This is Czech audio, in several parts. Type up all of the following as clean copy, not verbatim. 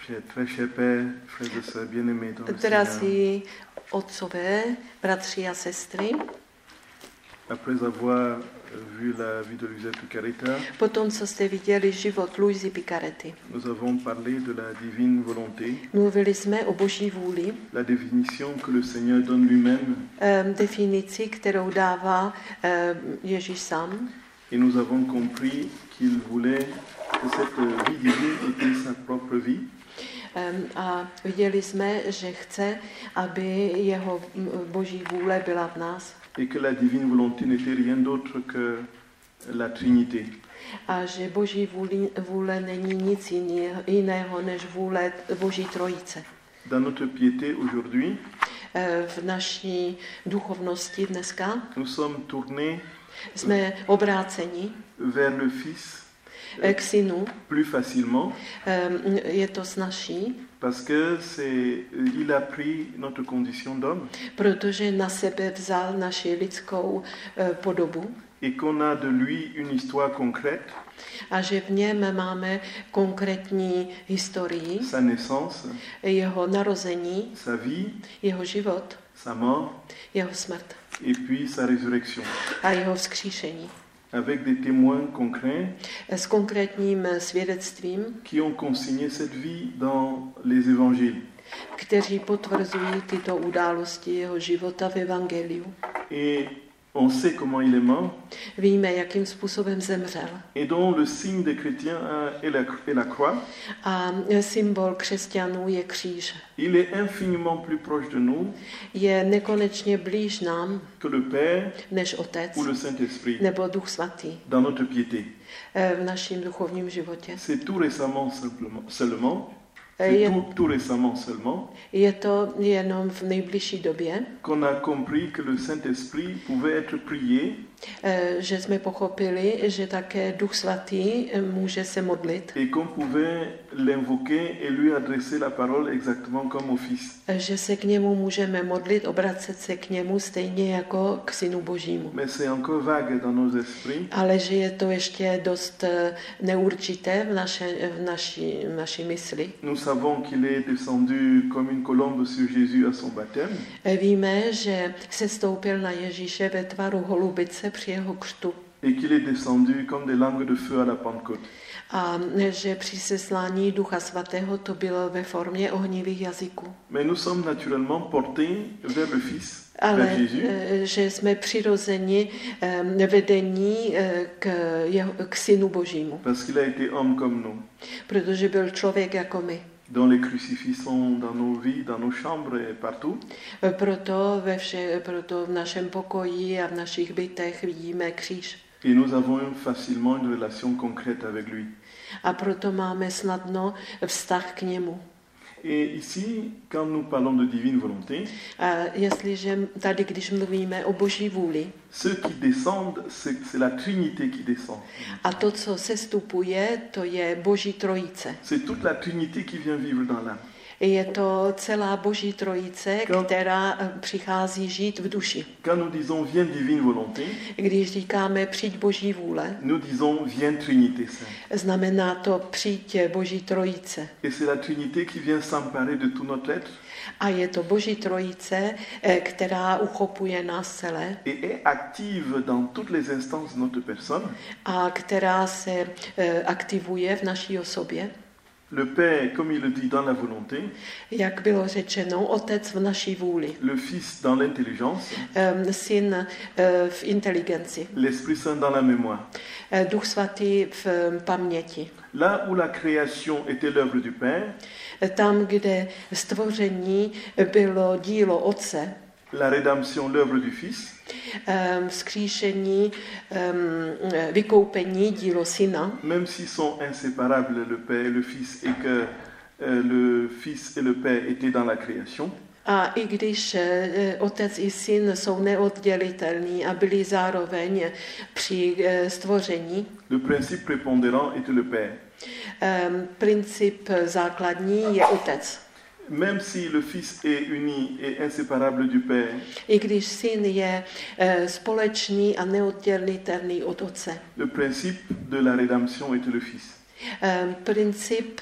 Très cher Père, frères et sœurs bien-aimés dans le Seigneur. Drazí otcové, bratři a sestry, Après avoir vu la vie de Luisa Picaretta, potom, co jste viděli život Luisy Picarety, nous avons parlé de la divine volonté, mluvili jsme o boží vůli, la définition que le Seigneur donne lui-même, definici, kterou dává Ježíš sám. et nous avons compris qu'il voulait que cette vie divine était sa propre vie, A viděli jsme, že chce, aby jeho boží vůle byla v nás. et que la divine volonté n'était rien d'autre que la Trinité. A že boží vůle není nic jiného než vůle boží trojice. Dans notre piété aujourd'hui, V naší duchovnosti dneska nous sommes tournés jsme obráceni vers le Fils k synu. plus facilement Je to snazší, parce que il a pris notre condition d'homme protože na sebe vzal naši lidskou podobu et qu'on a de lui une histoire concrète, a že v něm máme konkrétní historii, sa naissance, jeho narození, sa vie, jeho život, sa mort jeho smrt et puis sa résurrection, a jeho vzkříšení. avec des témoins concrets S konkrétním svědectvím, qui ont consigné cette vie dans les évangiles. kteří potvrzují tyto události jeho života v evangeliu. Et on sait comment il est mort Víme, jakým způsobem zemřel. et dont le signe des chrétiens est la croix. A symbol křesťanů je kříž. Il est infiniment plus proche de nous Je nekonečně blíž nám que le Père než Otec ou le Saint-Esprit nebo Duch Svatý dans notre piété. v našem duchovním životě. C'est tout récemment seulement, Je, tout récemment seulement je to jenom v nejbližší době, qu'on a compris que le Saint-Esprit pouvait être prié že jsme pochopili, že také Duch Svatý může se modlit, et qu'on pouvait l'invoquer et lui adresser la parole exactement comme au Fils. že se k němu můžeme modlit, obracet se k němu stejně jako k Synu Božímu. Mais c'est encore vague dans nos esprits Ale že je to ještě dost neurčité v naší mysli. Nous savons qu'il est descendu comme une colombe sur Jésus à son baptême, Víme, že se stoupil na Ježíše ve tvaru holubice při jeho křtu et qu'il est descendu comme des langues de feu à la Pentecôte. a že při seslání Ducha Svatého to bylo ve formě ohnivých jazyků. Mais nous sommes naturellement portés vers le Fils, Ale vers Jésus, že jsme přirozeni vedení k Synu Božímu, parce qu'il a été homme comme nous, protože byl člověk jako my. dont les crucifix sont dans nos vies, dans nos chambres et partout. Proto v našem pokoji a v našich bytech vidíme kříž. Et nous avons facilement une relation concrète avec lui. A proto máme snadno vztah k němu. Et ici, quand nous parlons de divine volonté, A jestliže tady, když mluvíme o boží vůli, ceux qui descendent, c'est la Trinité qui descend. a to, co sestupuje, to je boží trojice. C'est toute la Trinité qui vient vivre dans l'âme. Je to celá boží trojice, která přichází žít v duši. Quand nous disons viens divine volonté, Když říkáme přijď boží vůle, nous disons viens Trinité Sainte. znamená to přijď boží trojice. Et c'est la Trinité qui vient s'emparer de tout notre être A je to boží trojice, která uchopuje nás celé et est active dans toutes les instances de notre personne. a která se aktivuje v naší osobě. Le Père, comme il le dit, dans la volonté, Jak bylo řečeno, Otec v naší vůli, le Fils dans l'intelligence, Syn v inteligenci, l'Esprit Saint dans la mémoire. Duch Svatý v paměti. Là où la création était l'œuvre du Père, Tam, kde stvoření bylo dílo Otce, la rédemption l'œuvre du Fils, vzkříšení, vykoupení dílo Syna, même s'ils sont inséparables, le Père et le Fils, et que le Fils et le Père étaient dans la création, a i když Otec i Syn jsou neoddělitelní a byli zároveň při stvoření, le principe prépondérant était le Père. Princip základní je Otec. Même si le Fils est uni et inséparable du Père, I když Syn je společný a neoddělitelný od Otce, le principe de la rédemption était le Fils. Princip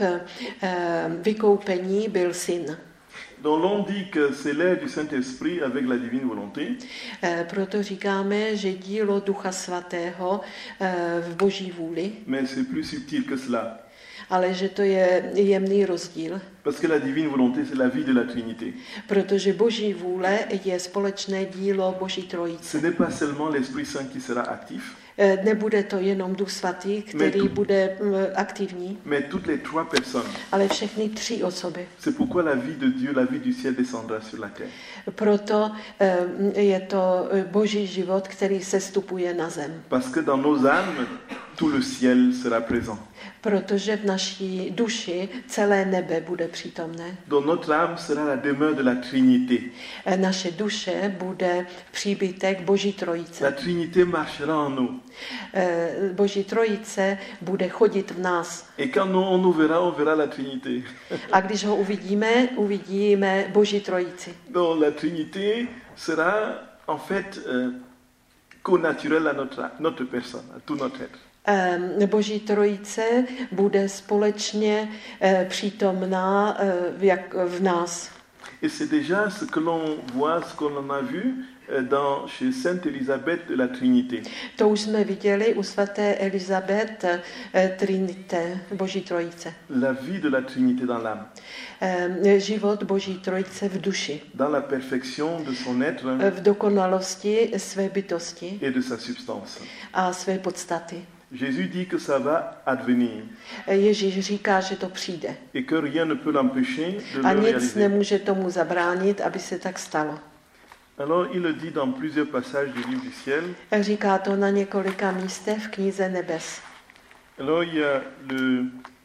vykoupení byl syn. Donc l'on dit que c'est l'œuvre du Saint-Esprit avec la divine volonté. Proto říkáme, že dílo Ducha Svatého v Boží vůli, Mais c'est plus subtil que cela. ale že to je jemný rozdíl. Parce que la divine volonté, c'est la vie de la Trinité. Protože Boží vůle je společné dílo Boží trojice. Ce n'est pas seulement l'Esprit Saint qui sera actif, Nebude to jenom Duch Svatý, který bude aktivní, mais toutes les trois personnes. ale všechny tři osoby. C'est pourquoi la vie de Dieu, la vie du ciel descendra sur la terre. Proto je to Boží život, který sestupuje na zem. Parce que dans nos âmes, tout le ciel sera présent. Protože v naší duši celé nebe bude přítomné. Donc notre âme sera la demeure de la Trinité. Naše duše bude příbytek Boží trojice. La Trinité marchera en nous. Boží trojice bude chodit v nás. Et quand on nous verra, on verra la Trinité. A když ho uvidíme Boží trojici. Donc la Trinité sera en fait connaturelle à notre personne, à tout notre être. Boží trojice bude společně přítomná jak v nás. Et c'est déjà ce que l'on voit, ce qu'on a vu chez Sainte Élisabeth de la Trinité. To už jsme viděli u svaté Elizabeth Trinité, Boží trojice. La vie de la Trinité dans l'âme. Život Boží trojice v duši. Dans la perfection de son être. V dokonalosti své bytosti. Et de sa substance. A své podstaty. Jésus dit que ça va advenir. Ježíš říká, že to přijde. Et que rien ne peut l'empêcher de a le nic réaliser. nemůže tomu zabránit, aby se tak stalo. Alors il le dit dans plusieurs passages du livre du ciel. Říká to na několika místech v knize Nebes. Alors il y a le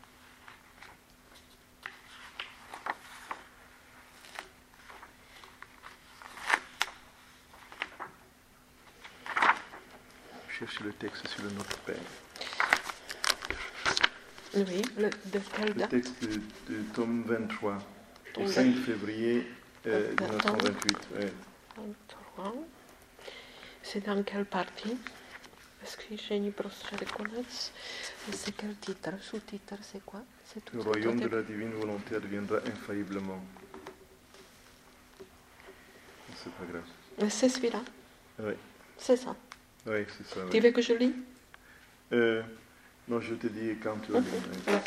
cherche le texte sur le Notre Père. Oui, Le texte de tome 23, au 5 février 1928. Ouais. C'est dans quelle partie? Vzkříšení prostředek konec. C'est quel titre? Sous-titre, c'est quoi? C'est tout Le royaume de la divine volonté adviendra infailliblement. C'est pas grave. C'est celui-là? Oui. C'est ça? Oui, c'est ça. Tu veux que je lis? Non, je te dis quand tu vas lire.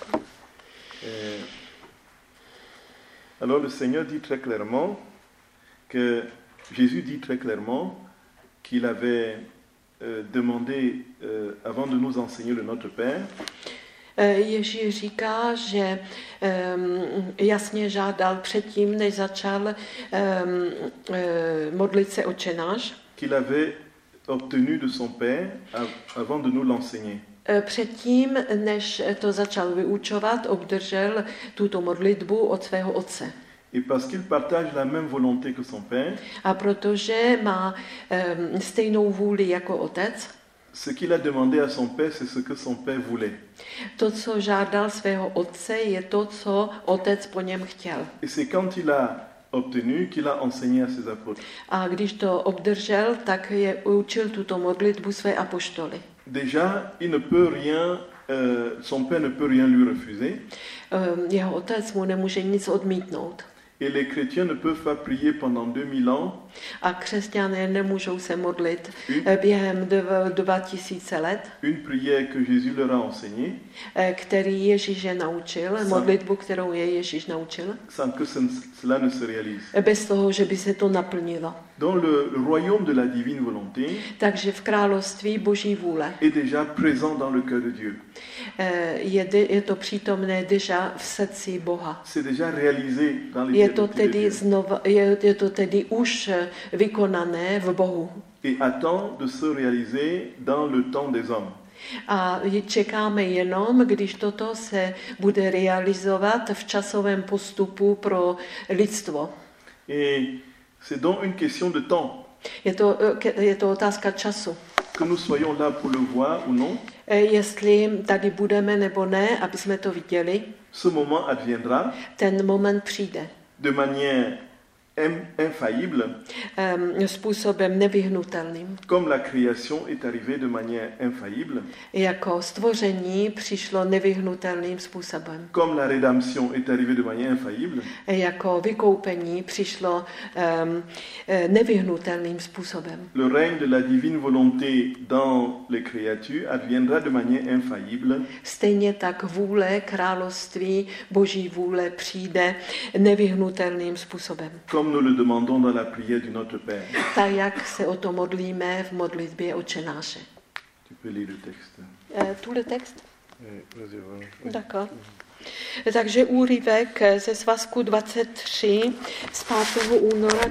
Alors le Seigneur dit très clairement que Jésus dit très clairement qu'il avait demandé avant de nous enseigner le Notre Père. Ježíš říká, že jasně žádal předtím, než začal modlit se Otče náš. Qu'il avait obtenu de son Père avant de nous l'enseigner. Předtím, než to začal vyučovat, obdržel tuto modlitbu od svého otce. Et parce qu'il partage la même volonté que son Père, a protože má stejnou vůli jako otec, ce qu'il a demandé à son Père, c'est ce que son Père voulait. To, co žádal svého otce, je to, co otec po něm chtěl. Et c'est quand il a obtenu qu'il a enseigné à ses apôtres. A když to obdržel, tak je učil tuto modlitbu své apoštoly. Déjà, il ne peut rien, son Père ne peut rien lui refuser. Jeho otec mu nemůže nic odmítnout. Et les chrétiens ne peuvent pas prier pendant 2000 ans. A křesťané nemůžou se modlit během 2000 let. Une prière que Jésus leur a enseignée. Který Ježíš je naučil, modlitbu, kterou je Ježíš naučil. Sans que cela ne se réalise. Bez toho, že by se to naplnilo. Dans le royaume de la divine volonté. Takže v království Boží vůle. Est déjà présent dans le cœur de Dieu. Je to přítomné déjà v srdci Boha. C'est déjà réalisé dans les je to tedy už vykonané v Bohu. Et attend de se réaliser dans le temps des hommes. A čekáme jenom, když toto se bude realizovat v časovém postupu pro lidstvo. Et c'est donc une question de temps. Je to otázka času. Que nous soyons là pour le voir ou non. Jestli tady budeme nebo ne, aby jsme to viděli. Ce moment adviendra. Ten moment přijde. De manière infaillible, způsobem nevyhnutelným. comme la création est arrivée de manière infaillible, Jako stvoření přišlo nevyhnutelným způsobem. comme la rédemption est arrivée de manière infaillible, Jako vykoupení přišlo nevyhnutelným způsobem. le règne de la divine volonté dans les créatures adviendra de manière infaillible, Stejně tak vůle, království, boží vůle přijde nevyhnutelným způsobem. comme nous le demandons dans la prière du Notre Père. Tak, jak se o to modlíme v modlitbě Otče náše. Tu peux lire le texte. Tuhle text? Vas-y, voilà. D'accord. Takže úryvek ze svazku 23 z 5. února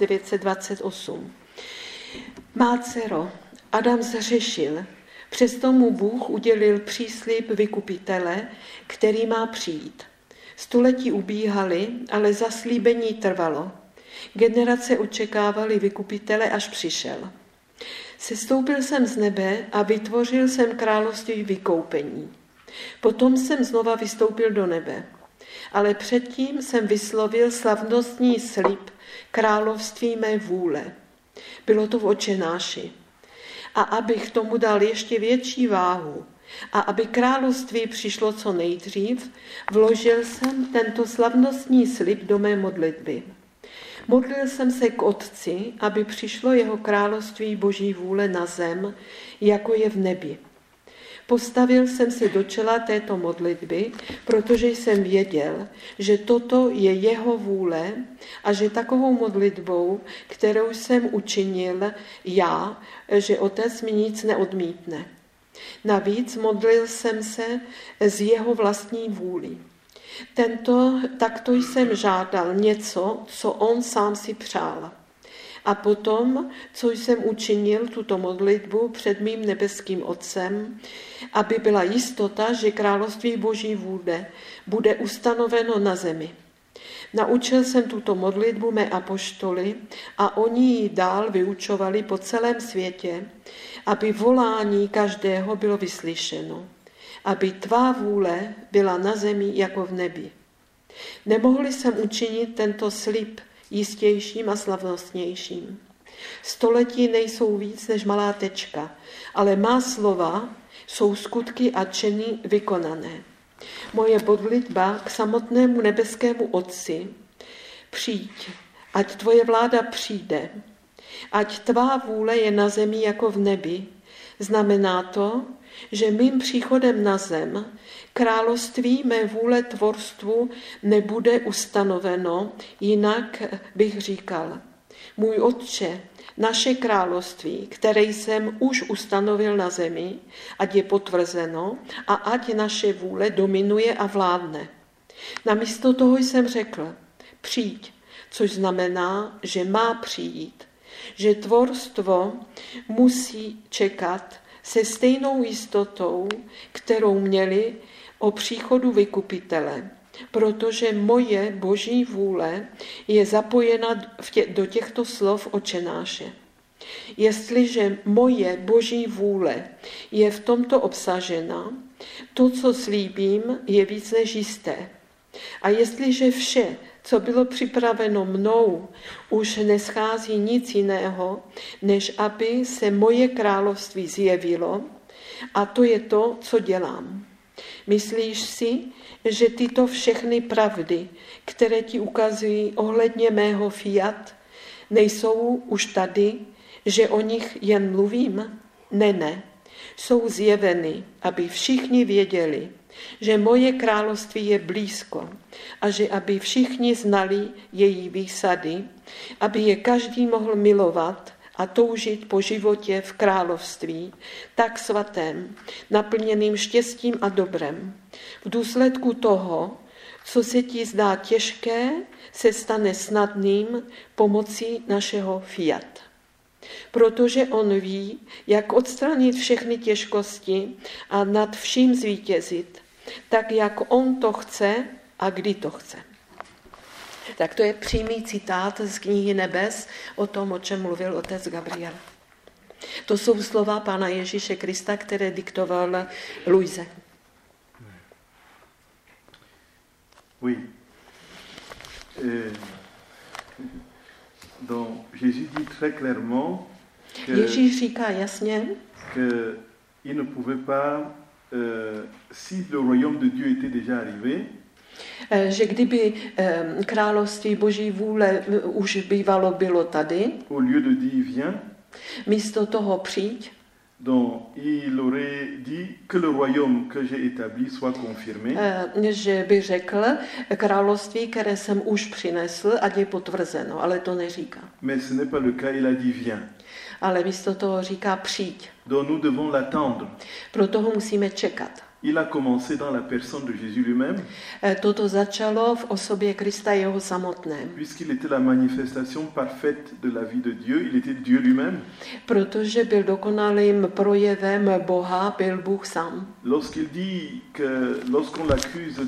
1928. Má dcero, Adam zřešil, přesto mu Bůh udělil příslib vykupitele, který má přijít. Století ubíhaly, ale zaslíbení trvalo. Generace očekávaly vykupitele, až přišel. Sestoupil jsem z nebe a vytvořil jsem království vykoupení. Potom jsem znova vystoupil do nebe. Ale předtím jsem vyslovil slavnostní slib království mé vůle. Bylo to v Otče náši. A abych tomu dal ještě větší váhu a aby království přišlo co nejdřív, vložil jsem tento slavnostní slib do mé modlitby. Modlil jsem se k Otci, aby přišlo jeho království boží vůle na zem, jako je v nebi. Postavil jsem se do čela této modlitby, protože jsem věděl, že toto je jeho vůle a že takovou modlitbou, kterou jsem učinil já, že Otec mi nic neodmítne. Navíc modlil jsem se z jeho vlastní vůli. Takto jsem žádal něco, co on sám si přál. A potom, co jsem učinil tuto modlitbu před mým nebeským Otcem, aby byla jistota, že království boží vůle bude ustanoveno na zemi. Naučil jsem tuto modlitbu mé apoštoly a oni ji dál vyučovali po celém světě, aby volání každého bylo vyslyšeno, aby tvá vůle byla na zemi jako v nebi. Nemohli jsem učinit tento slib jistějším a slavnostnějším. Století nejsou víc než malá tečka, ale má slova jsou skutky a činy vykonané. Moje modlitba k samotnému nebeskému Otci: přijď, ať tvoje vláda přijde, ať tvá vůle je na zemi jako v nebi. Znamená to, že mým příchodem na zem království mé vůle tvorstvu nebude ustanoveno, jinak bych říkal: můj Otče, naše království, které jsem už ustanovil na zemi, ať je potvrzeno a ať naše vůle dominuje a vládne. Namísto toho jsem řekl: přijď, což znamená, že má přijít, že tvorstvo musí čekat se stejnou jistotou, kterou měli o příchodu vykupitele, protože moje boží vůle je zapojena do těchto slov Otče náše. Jestliže moje boží vůle je v tomto obsažena, to, co slíbím, je víc než jisté. A jestliže vše, co bylo připraveno mnou, už neschází nic jiného, než aby se moje království zjevilo, a to je to, co dělám. Myslíš si, že tyto všechny pravdy, které ti ukazují ohledně mého fiat, nejsou už tady, že o nich jen mluvím? Ne. Jsou zjeveny, aby všichni věděli, že moje království je blízko a že aby všichni znali její výsady, aby je každý mohl milovat a toužit po životě v království, tak svatém, naplněným štěstím a dobrem. V důsledku toho, co se ti zdá těžké, se stane snadným pomocí našeho fiat. Protože on ví, jak odstranit všechny těžkosti a nad vším zvítězit, tak jak on to chce a kdy to chce. Tak to je přímý citát z knihy Nebes o tom, o čem mluvil otec Gabriel. To jsou slova Pána Ježíše Krista, které diktoval Luise. Oui. Jésus dit très clairement Ježíš říká jasně, qu'il ne pouvait pas, si le royaume de Dieu était déjà arrivé, že kdyby království Boží vůle už bývalo bylo tady, au lieu de dire viens, místo toho přijď, donc il aurait dit que le royaume que j'ai établi soit confirmé. Že by řekl, království, které jsem už přinesl, ať je potvrzeno, ale to neříká. Mais ce n'est pas le cas, il a dit viens. Ale místo toho říká přijď. Donc nous devons l'attendre. Proto ho musíme čekat. Il a commencé dans la personne de Jésus lui-même, Toto začalo v osobě Krista jeho samotném. puisqu'il était la manifestation parfaite de la vie de Dieu, il était Dieu lui-même. Protože byl dokonalým projevem Boha, byl Bůh sám. Lorsqu'il dit que lorsqu'on l'accuse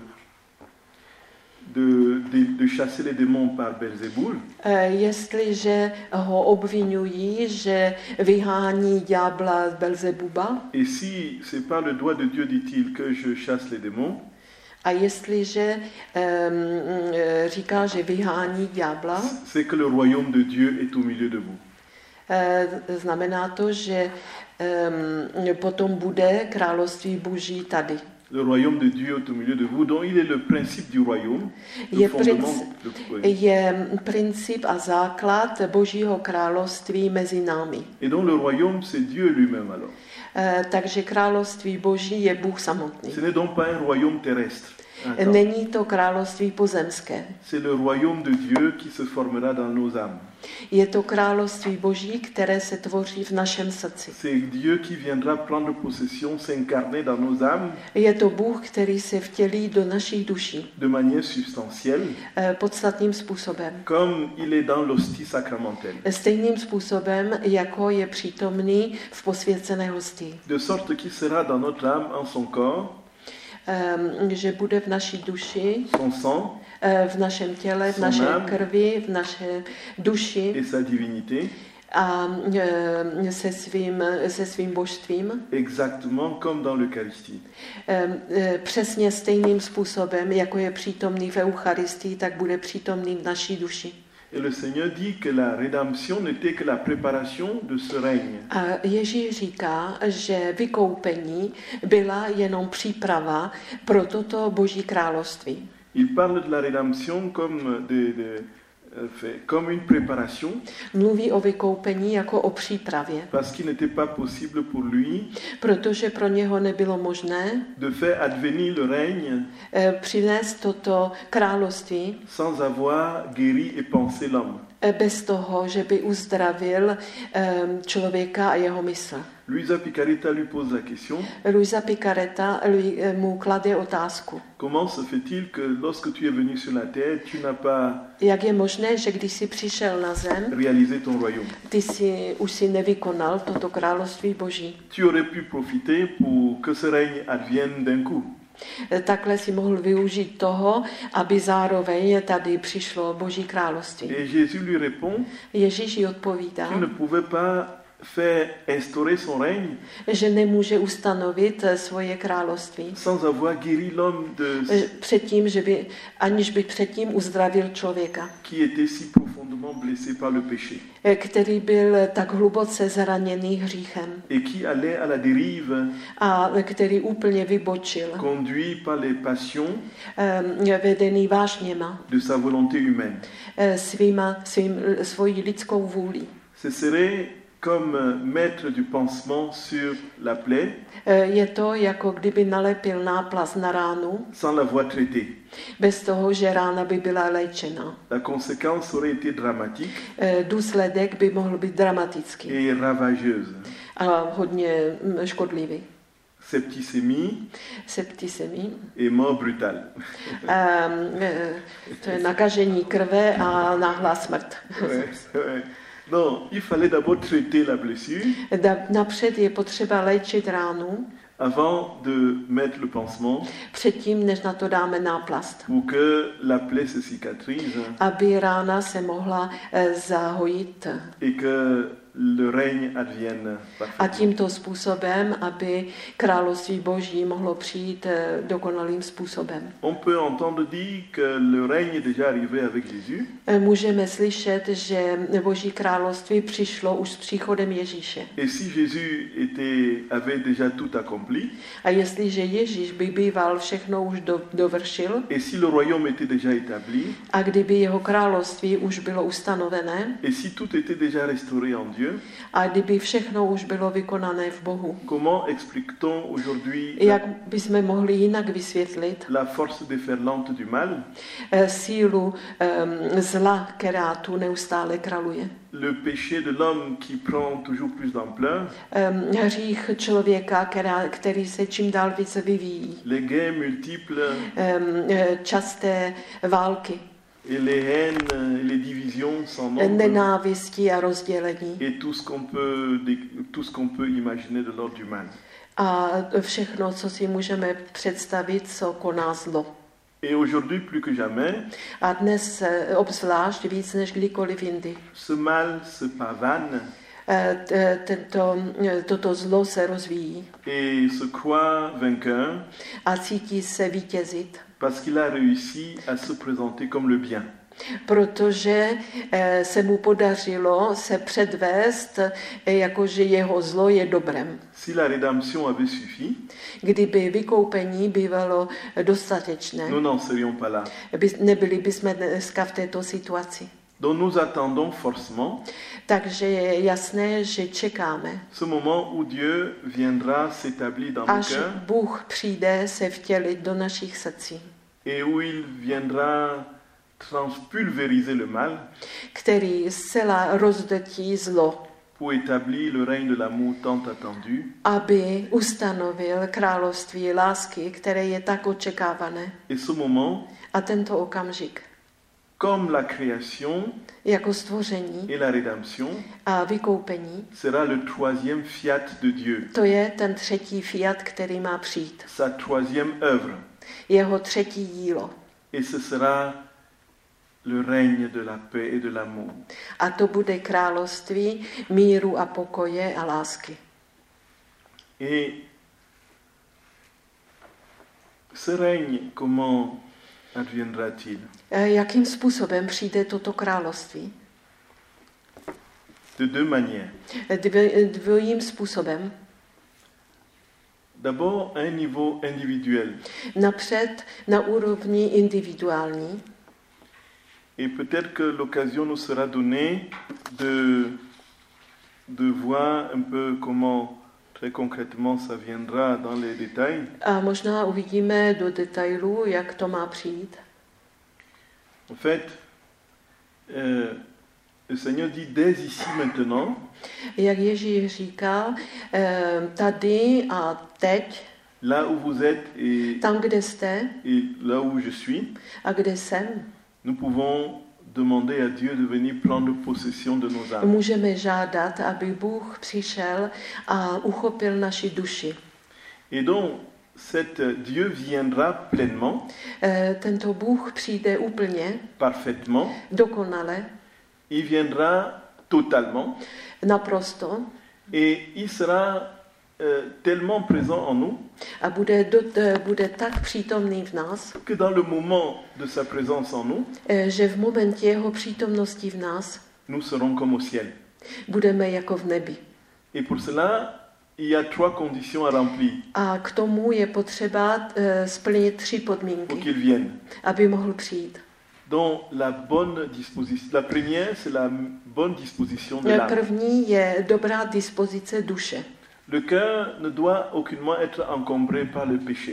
de chasser les démons par Belzéboul, Jestliže ho obvinují, že vyhání ďábla z Belzebuba, et si c'est par le doigt de Dieu, dit-il, que je chasse les démons, a jestliže říká, že vyhání ďábla, c'est que le royaume de Dieu est au milieu de vous. znamená to, že potom bude království Boží tady. Le royaume de Dieu est au milieu de vous, donc il est le principe du royaume, le fondement. Je princip a základ Božího království mezi námi. Et donc le royaume, c'est Dieu lui-même alors. Takže království Boží je Bůh samotný. Ce n'est donc pas un royaume terrestre. Attends. Není to království pozemské. C'est le royaume de Dieu qui se formera dans nos âmes. Je to království Boží, které se tvoří v našem srdci. C'est Dieu qui viendra prendre possession, s'incarner dans nos âmes Je to Bůh, který se vtělí do našich duší de manière substantielle, podstatným způsobem. comme il est dans l'hostie sacramentelle. Stejným způsobem, jako je přítomný v posvěcené hostii. De sorte qu'il sera dans notre âme, en son corps, Že bude v naší duši, son sang v našem těle, v Son naší âme. krvi, v naše duši et sa divinité, a se svým božstvím. exactement comme dans l'Eucharistie. Přesně stejným způsobem, jako je přítomný v Eucharistii, tak bude přítomný v naší duši. Et le Seigneur dit que la rédemption n'était que la préparation de ce règne. A Ježíš říká, že vykoupení byla jenom příprava pro toto Boží království. Il parle de la rédemption comme, comme une préparation, Mluví o vykoupení jako o přípravě, parce qu'il n'était pas possible pour lui protože pro něho nebylo možné de faire advenir le règne přinést toto království sans avoir guéri et pensé l'homme. bez toho, že by uzdravil člověka a jeho mysl. Luisa Picaretta lui pose la question: Luisa Picaretta mu klade otázku. comment se fait-il que lorsque tu es venu sur la terre, tu n'as pas Jak je možné, že když jsi přišel na zem, réalisé ton royaume? ty už si nevykonal toto království Boží. Tu aurais pu profiter pour que ce règne advienne d'un coup. Takhle si mohl využít toho, aby zároveň tady přišlo Boží království. Et Jésus lui répond Ježíš jí odpovídá, qu'il ne pouvait pas faire instaurer son règne že nemůže ustanovit svoje království sans avoir guéri l'homme de předtím, aniž by předtím uzdravil člověka, qui était si profondément blessé par le péché který byl tak hluboce zraněný hříchem et qui allait à la dérive, a který úplně vybočil, conduit par les passions vedený vášněma, de sa volonté humaine. svojí lidskou vůlí. Ce serait comme mettre du pansement sur la plaie Je to, jako kdyby nalepil náplast na ránu, sans l'avoir traitée. bez toho, že rána by byla léčena. La conséquence aurait été dramatique Důsledek by mohl být dramatický et ravageuse. a hodně škodlivý. Septicémie et mort brutale. To je nakažení krve a náhlá smrt. Ouais. Non, il fallait d'abord traiter la blessure Napřed je potřeba léčit ránu, avant de mettre le pansement předtím, než na to dáme náplast, pour que la plaie se cicatrise aby rána se mohla zahojit et que le règne advienne A parfaitement. tímto způsobem, aby království Boží mohlo přijít dokonalým způsobem. On peut entendre dire que le règne est déjà arrivé avec Jésus, Můžeme slyšet, že Boží království přišlo už s příchodem Ježíše. et si Jésus avait déjà tout accompli, A jestliže Ježíš by býval všechno už dovršil, et si le royaume était déjà établi, a kdyby jeho království už bylo ustanovené, et si tout était déjà restauré en Dieu, a kdyby všechno už bylo vykonané v Bohu, comment explique-t-on aujourd'hui jak bychom mohli jinak vysvětlit la force déferlante du mal, sílu zla, která tu neustále králuje? le péché de l'homme qui prend toujours plus d'ampleur, Hřích člověka, který se čím dál více vyvíjí. les guerres multiples Časté války, et les haines et les divisions sans nombre, nenávisti a rozdělení. et tout ce qu'on peut imaginer de l'ordre du mal. A všechno, co si můžeme představit, co koná zlo. Et aujourd'hui, plus que jamais, A dnes obzvlášť víc než kdykoliv jindy. ce mal se pavane Toto zlo se rozvíjí et se croit vainqueur a cítí se vítězit, parce qu'il a réussi à se présenter comme le bien. protože se mu podařilo se předvést, jakože jeho zlo je dobrem. Si la rédemption avait suffi, Kdyby vykoupení bývalo dostatečné, nous n'en serions pas là. nebyli bychom dneska v této situaci. Donc nous attendons forcément Takže je jasné, že čekáme, ce moment où Dieu viendra s'établir dans nos až cœurs Bůh přijde se vtělit do našich srdcí, et où il viendra transpulvériser le mal který zcela rozdrtí zlo, pour établir le règne de l'amour tant attendu. aby ustanovil království lásky, které je tak očekávané. Et ce moment, A tento okamžik, comme la création jako stvoření et la rédemption, a vykoupení, sera le troisième fiat de Dieu, to je ten třetí fiat, který má přijít. sa troisième œuvre. Jeho třetí dílo. Et ce sera le règne de la paix et de l'amour. A to bude království míru a pokoje a lásky. Et ce règne, comment adviendra-t-il? Jakým způsobem přijde toto království? De deux manières. Dvojím způsobem. D'abord, à un niveau individuel. Napřed na úrovni individuální. Et peut-être que l'occasion nous sera donnée de voir un peu comment, très concrètement, ça viendra dans les détails. A možná uvidíme do detailů, jak to má přijít. En fait, le Seigneur dit dès ici maintenant, Jak Ježíš říkal, tady a teď, là où vous êtes tam, kde jste et là où je suis, a kde jsem, nous pouvons demander à Dieu de venir prendre possession de nos âmes. můžeme žádat, aby Bůh přišel a uchopil naši duši. Et donc, Dieu viendra pleinement, Tento Bůh přijde úplně, parfaitement, dokonale, il viendra totalement, naprosto et il sera tellement présent en nous a bude tak přítomný v nás, que dans le moment de sa présence en nous, že v momentě jeho přítomnosti v nás nous serons comme au ciel. budeme jako v nebi. Et pour cela, il y a trois conditions à remplir A k tomu je potřeba splnit 3 pour podmínky, qu'il vienne. aby mohl přijít. Donc la première, c'est la bonne disposition de l'âme. První je dobrá dispozice duše. Le cœur ne doit aucunement être encombré par le péché.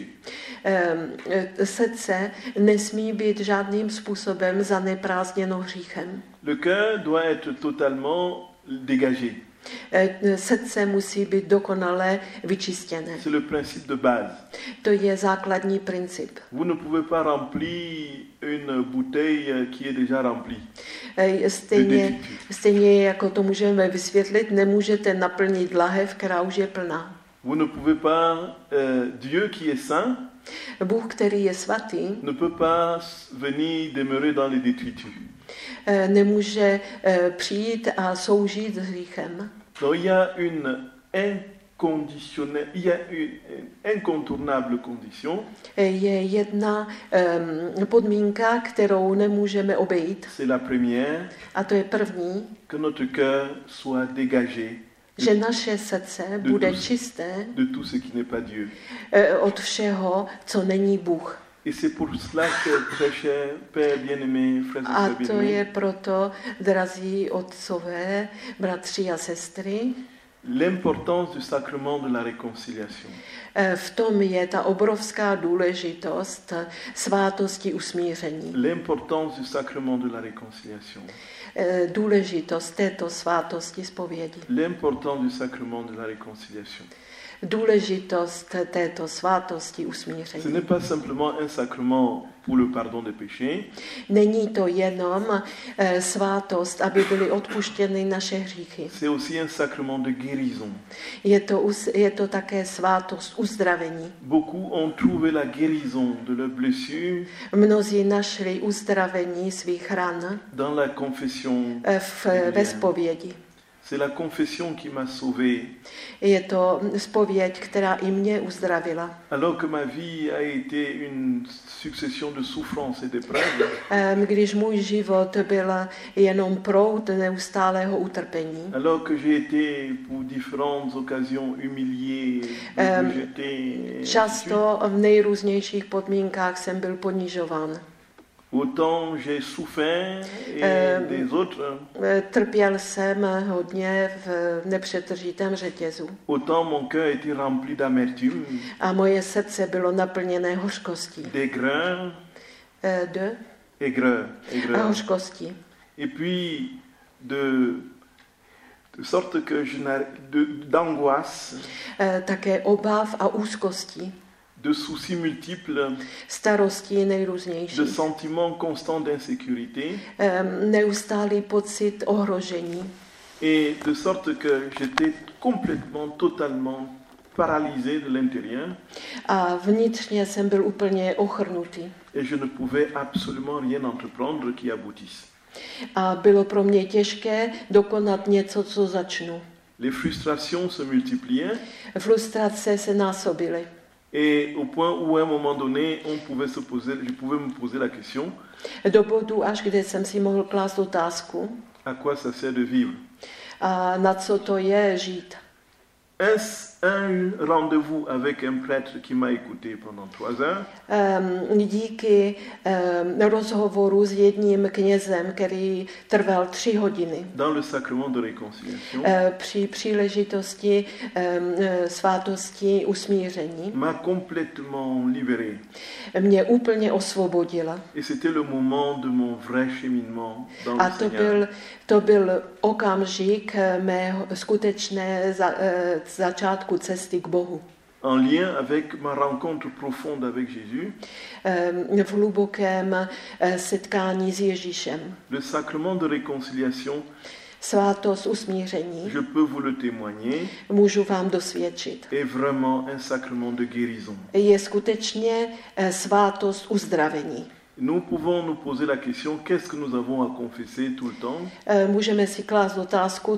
Srdce nesmí být žádným způsobem zaneprázdněno hříchem. Le cœur doit être totalement dégagé. Srdce musí být dokonale vyčištěné. C'est le principe de base. To je základní princip. Vous ne pouvez pas remplir une bouteille qui est déjà remplie. Stejně jako to můžeme vysvětlit, nemůžete naplnit lahev, která už je plná. Vous ne pouvez pas, Dieu qui est saint, Bůh, který je svatý, ne peut pas venir demeurer dans les détritus. nemůže přijít a soužít s hříchem. Donc il y a une incontournable condition. Je jedna podmínka, kterou nemůžeme obejít. C'est la première, A to je první, que notre cœur soit dégagé že naše srdce bude čisté de tout ce qui n'est pas Dieu. Od všeho, co není Bůh. Et c'est pour cela que, très cher Père bien-aimé, frères et A sœurs to bien-aimés, je proto, drazí otcové, bratři a sestry, l'importance du sacrement de la réconciliation. v tom je ta obrovská důležitost svátosti usmíření. L'importance du sacrement de la réconciliation. Důležitost této svátosti zpovědi. L'importance du sacrement de la réconciliation. Důležitost této svátosti Ce usmíření. n'est pas simplement un sacrement pour le pardon des péchés, Není to jenom svátost, aby byly odpuštěny naše hříchy. c'est aussi un sacrement de guérison. Je to také svátost uzdravení. Beaucoup ont trouvé la guérison de leurs blessures Mnozí našli uzdravení svých ran dans la confession. ve zpovědi. C'est la confession qui m'a sauvé. Je to zpověď, která i mě uzdravila. Alors que ma vie a été une succession de souffrances et d'épreuves, Když můj život byl jenom proud neustálého utrpení. alors que j'ai été pour différentes occasions humilié, rejeté, Často v nejrůznějších podmínkách jsem byl ponižován. autant j'ai souffert et des autres, Trpěl jsem hodně v nepřetržitém řetězu. autant mon cœur était rempli d'amertume, A moje srdce bylo naplněné hořkostí. d'aigreur, A aigreur. hořkostí. Et puis de sorte que d'angoisse, Také obav a úzkostí. de soucis multiples, Starostí de nejrůznější. sentiments constants d'insécurité, Neustálý pocit ohrožení. et de sorte que j'étais complètement, totalement paralysé de l'intérieur, A vnitřně jsem byl úplně ochrnutý. et je ne pouvais absolument rien entreprendre qui aboutisse. A bylo pro mě těžké dokonat něco, co začnu. Les frustrations se multipliaient, Frustrace se násobily. et au point où à un moment donné, je pouvais me poser la question, Do bodu, až kde jsem si mohl klást otázku, à quoi ça sert de vivre? a na co to je žít. Un rendez-vous avec un prêtre qui m'a écouté pendant 3 heures, Díky rozhovoru s jedním knězem, který trval 3 hodiny. dans le sacrement de réconciliation, Při příležitosti svátosti usmíření m'a complètement libéré. mě úplně osvobodila. Et c'était le moment de mon vrai cheminement dans A le Seigneur. to byl okamžik mého skutečné začátku cesty k Bohu. En lien avec ma rencontre profonde avec Jésus, V hlubokém setkání s Ježíšem. le sacrement de réconciliation, Svátost usmíření, je peux vous le témoigner, můžu vám dosvědčit, est vraiment un sacrement de guérison. je skutečně svátost uzdravení. Nous pouvons nous poser la question, qu'est-ce que nous avons à confesser tout le temps? Můžeme si klást otázku,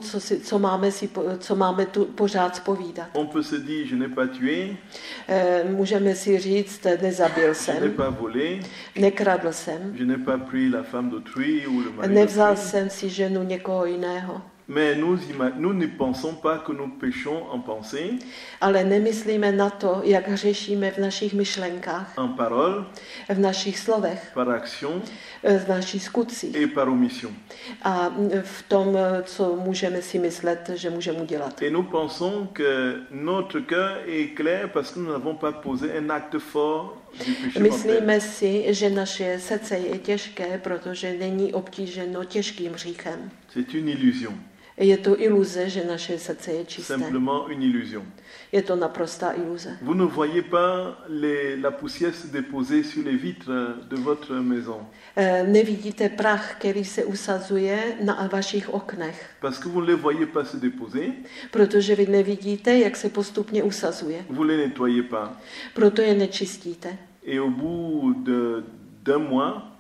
co máme tu pořád zpovídat. On peut se dire, je n'ai pas tué, Můžeme si říct, nezabil je n'ai jsem, pas volé, nekradl jsem, je n'ai pas pris la femme d'autrui ou le mari nevzal d'autrui. jsem si ženu někoho jiného. Mais nous ne pensons pas que nous péchons en pensée, Ale nemyslíme na to, jak hřešíme v našich myšlenkách, en parole, v našich slovech, par action v našich skutcích et par omission. a v tom, co můžeme si myslet, že můžeme udělat. Et nous pensons que notre cœur est clair parce que nous n'avons pas posé un acte fort du péché mortel. Myslíme si, že naše srdce je těžké, protože není obtíženo těžkým hříchem. C'est une illusion, Je to iluze, že naše srdce je čisté. simplement une illusion. Je to naprostá iluze. Vous ne voyez pas la poussière se déposer sur les vitres de votre maison Nevidíte prach, který se usazuje na vašich oknech, parce que vous ne les voyez pas se déposer, protože vy nevidíte, jak se postupně usazuje. vous les nettoyez pas. Proto je nečistíte. Et au bout d'un mois,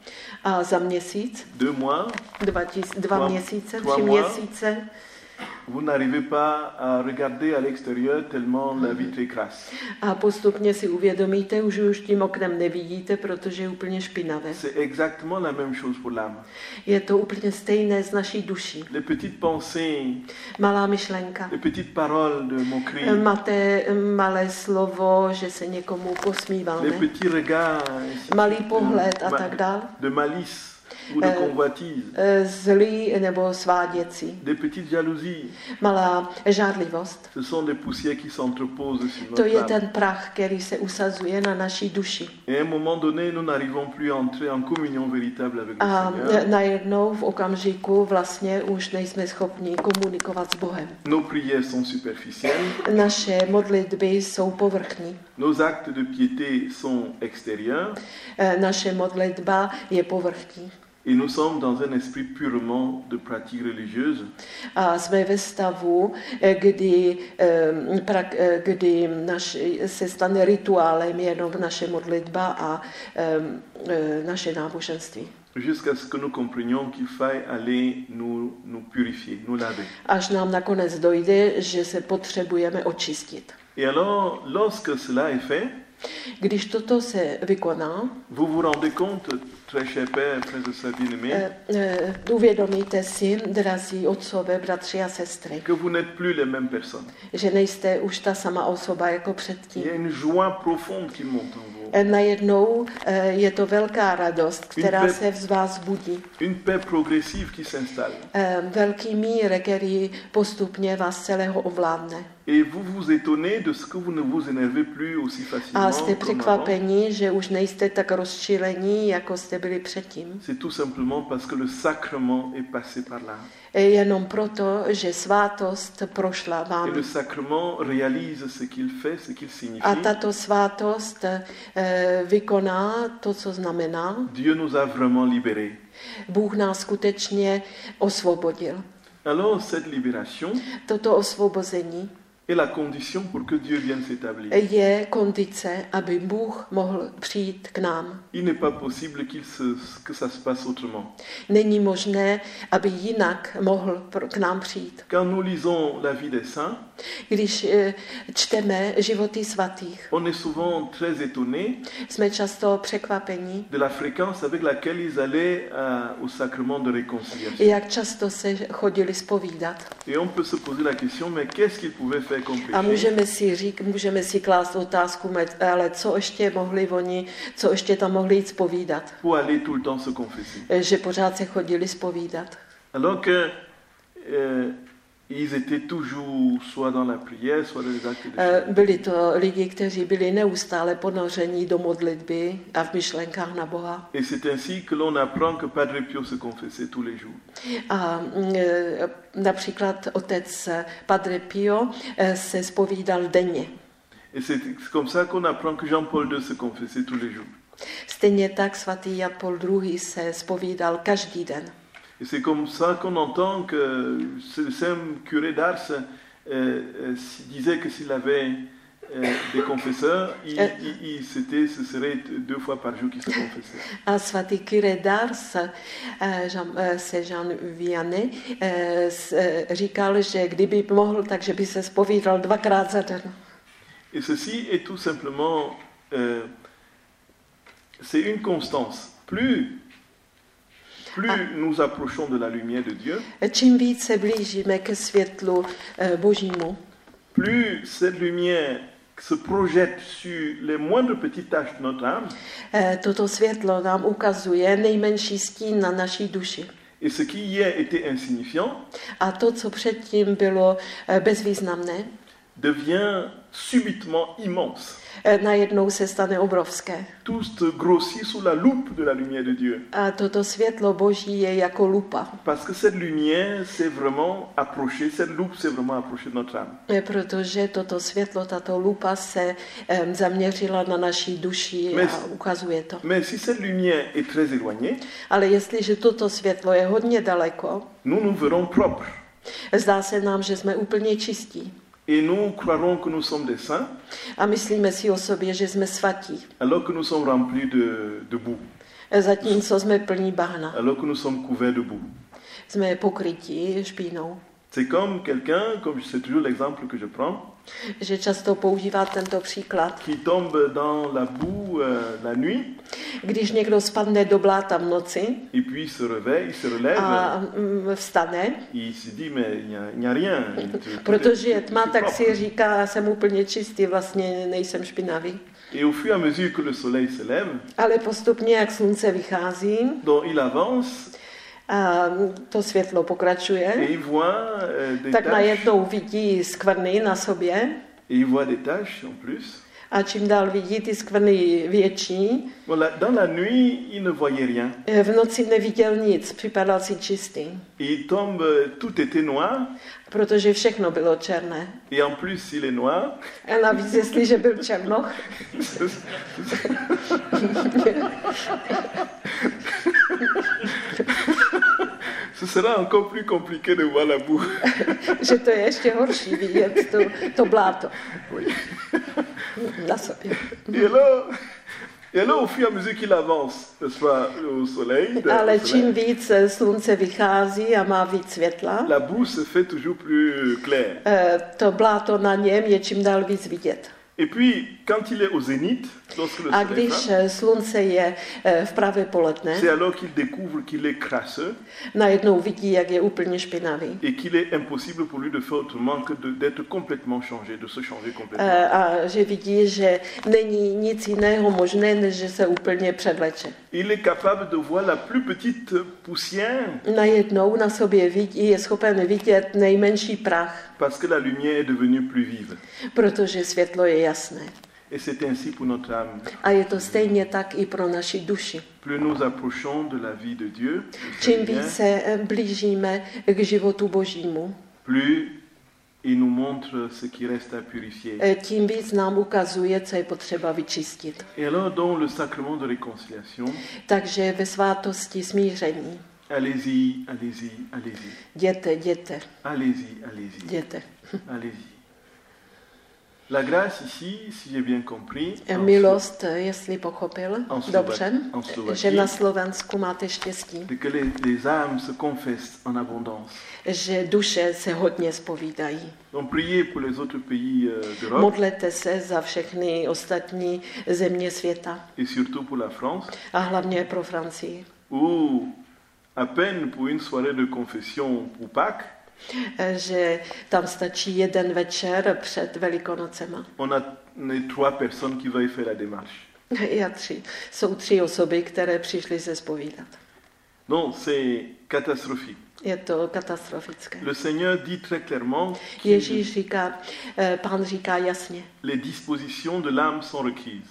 A za měsíc, 2 mois, 2 měsíce, 3 3 mois. měsíce, vous n'arrivez pas à regarder à l'extérieur tellement la vitre est crasse. a postupně si uvědomíte, že už tím oknem nevidíte, protože je úplně špinavé. C'est exactement la même chose pour l'âme. Je to úplně stejné s naší duší. Les petites pensées, Malá myšlenka. les petites paroles de moquerie, Malé slovo, že se někomu les posmíváme. petits regards Malý pohled a tak dál. de malice ou de convoitise, Zlý nebo sváděcí. des petites jalousies. Malá žádlivost. Ce sont des poussières qui s'entreposent sur To notre je âme. ten prach, který se usazuje na naší duši. Et à un moment donné, nous n'arrivons plus à entrer en communion véritable avec le A Seigneur. najednou v okamžiku vlastně už nejsme schopni komunikovat s Bohem. Nos prières sont superficielles, Naše modlitby jsou povrchní. nos actes de piété sont extérieurs, Naše modlitba je povrchní. et nous sommes dans un esprit purement de pratique religieuse. A jsme ve stavu, kdy se stane rituálem jenom naše modlitba a naše náboženství. Jusqu'à ce que nous comprenions qu'il faille aller nous purifier, nous laver. Až nám nakonec dojde, že se potřebujeme očistit. Et alors, lorsque cela est fait, Když toto se vykoná, vous vous rendez compte, très cher Père, frères et sœurs bien-aimés, uvědomíte si, drazí otcové, bratři a sestry, que vous n'êtes plus les mêmes personnes. že nejste už ta sama osoba jako Il předtím. y a une joie profonde qui monte en vous, Najednou je to velká radost, která se v vás budí. une paix progressive qui s'installe. Velký mír, který postupně vás celého ovládne. Et vous vous étonnez de ce que vous ne vous énervez plus aussi A facilement jste comme avant. překvapení, že už nejste tak rozčilení, jako jste byli předtím. C'est tout simplement parce que le sacrement est passé par là. Jenom proto, že svátost prošla Et vám. le sacrement réalise ce qu'il fait, ce qu'il signifie. A tato svátost vykoná to, co znamená. Dieu nous a vraiment libérés. Bůh nás skutečně osvobodil. Alors cette libération Toto osvobození est la condition pour que Dieu vienne s'établir. je kondice, aby Bůh mohl přijít k nám. Il n'est pas possible que ça se passe autrement. Není možné, aby jinak mohl k nám přijít. Quand nous lisons la vie des saints, Když čteme životy svatých, on est souvent très étonné jsme často překvapení, de la fréquence avec laquelle ils allaient au sacrement de réconciliation. jak často se chodili zpovídat. Et on peut se poser la question, mais qu'est-ce qu'ils pouvaient faire comme A péché? můžeme si klást otázku, ale co ještě mohli oni, co ještě tam mohli jít zpovídat? Pour aller tout le temps se confesser. Že pořád se chodili zpovídat. Alors que ils étaient toujours soit dans la prière, soit dans les actes de charité. Byli to lidi, kteří byli neustále ponoření do modlitby a v myšlenkách na Boha. Et c'est ainsi que l'on apprend que Padre Pio se confessait tous les jours. A například otec Padre Pio se zpovídal denně. Et c'est comme ça qu'on apprend que Jean-Paul II se confessait tous les jours. Stejně tak svatý Jan Paul II se zpovídal každý den. Et c'est comme ça qu'on entend que ce saint curé d'Ars disait que s'il avait des confesseurs, ce serait 2 fois par jour qu'il se confessait. A svatý curé d'Ars, Jean Vianney, říkal, že kdyby mohl, takže by se zpovídal 2krát za den. Et ceci est tout simplement, c'est une constance. Plus nous approchons de la lumière de Dieu, Čím víc se blížíme ke světlu Božímu, plus cette lumière se projette sur les moindres petites taches de notre âme, toto světlo nám ukazuje nejmenší stín na naší duši. et ce qui hier était insignifiant A to, co předtím bylo bezvýznamné, devient subitement immense. najednou se stane obrovské. Tout grossit sous la loupe de la lumière de Dieu. A toto světlo Boží je jako lupa. Parce que cette lumière s'est vraiment approchée, cette loupe s'est vraiment approchée de notre âme. Protože toto světlo, tato lupa se zaměřila na naší duši a ukazuje to. Mais si cette lumière est très éloignée, Ale jestliže toto světlo je hodně daleko, nous nous verrons propres. zdá se nám, že jsme úplně čistí. Et nous croirons que nous sommes des saints, A myslíme si o sobě, že jsme svatí. alors que nous sommes remplis de boue. zatímco jsme plní bahna. alors que nous sommes couverts de boue. Jsme pokryti špínou. C'est comme quelqu'un, comme c'est toujours l'exemple que je prends, Že často používá tento příklad. qui tombe dans la boue la nuit, Když někdo spadne do bláta v noci et puis il se réveille, il se relève, a vstane, il se dit mais il n'y a rien. protože je tma, Tout est tak propre. si říká, jsem úplně čistý, vlastně nejsem špinavý. Et au fur et à mesure que le soleil se lève, Ale postupně, jak slunce vychází, donc il avance a to světlo et pokračuje, il voit des tak taches, najednou vidí skvrny na sobě et il voit des taches en plus. a čím dál vidí ty skvrny větší. Voilà, dans la nuit, il ne voyait rien. V noci neviděl nic, připadal si čistý, Il tombe, tout était noir, protože všechno bylo černé. et en plus, il est noir. A navíc, jestliže byl černoch, Ce sera encore plus compliqué de voir la boue. že to je ještě horší vidět to bláto Oui. na sobě. Et alors, au fur et à mesure qu'il avance, n'est-ce pas, au soleil, Ale au soleil, čím víc slunce vychází a má víc světla, la boue se fait toujours plus claire. to bláto na něm je čím dál víc vidět. Et puis, quand il est au zénith, lorsque le A soleil když frappe, slunce je v pravé poledne, c'est alors qu'il découvre qu'il est crasseux najednou vidí, jak je úplně špinavý. et qu'il est impossible pour lui de faire autrement que d'être complètement changé, de se changer complètement. A že vidí, že není nic jiného možné, než že se úplně předleče. Il est capable de voir la plus petite poussière Najednou na sobě vidí, je schopen vidět nejmenší prach, parce que la lumière est devenue plus vive. protože světlo je jasné. Et c'est ainsi pour notre âme. A je to stejně tak i pro naši duši. Plus nous approchons de la vie de Dieu, Čím více blížíme k životu Božímu, plus il nous montre ce qui reste à purifier. tím víc nám ukazuje, co je potřeba vyčistit. Et alors, dans le sacrement de réconciliation, Takže ve svátosti smíření, allez-y, allez-y, allez-y. jděte, Allez-y, allez-y, jděte. allez-y. La grâce ici, si j'ai bien compris, Milost, jestli pochopil, en dobře, Slovaquie, že na Slovensku máte štěstí, c'est que les âmes se confessent en abondance. že duše se hodně zpovídají. Donc priez pour les autres pays d'Europe Modlete se za všechny ostatní země světa et surtout pour la France, a hlavně pro Francii, où à peine pour une soirée de confession pour Pâques, že tam stačí jeden večer před Velikonocema. on a les 3 personnes qui veulent faire la démarche. Jsou 3 osoby, které přišly se zpovídat. Non, c'est catastrophique. Je to katastrofické. Le Seigneur dit très clairement que Ježíš říká, Pán říká jasně, les dispositions de l'âme sont requises.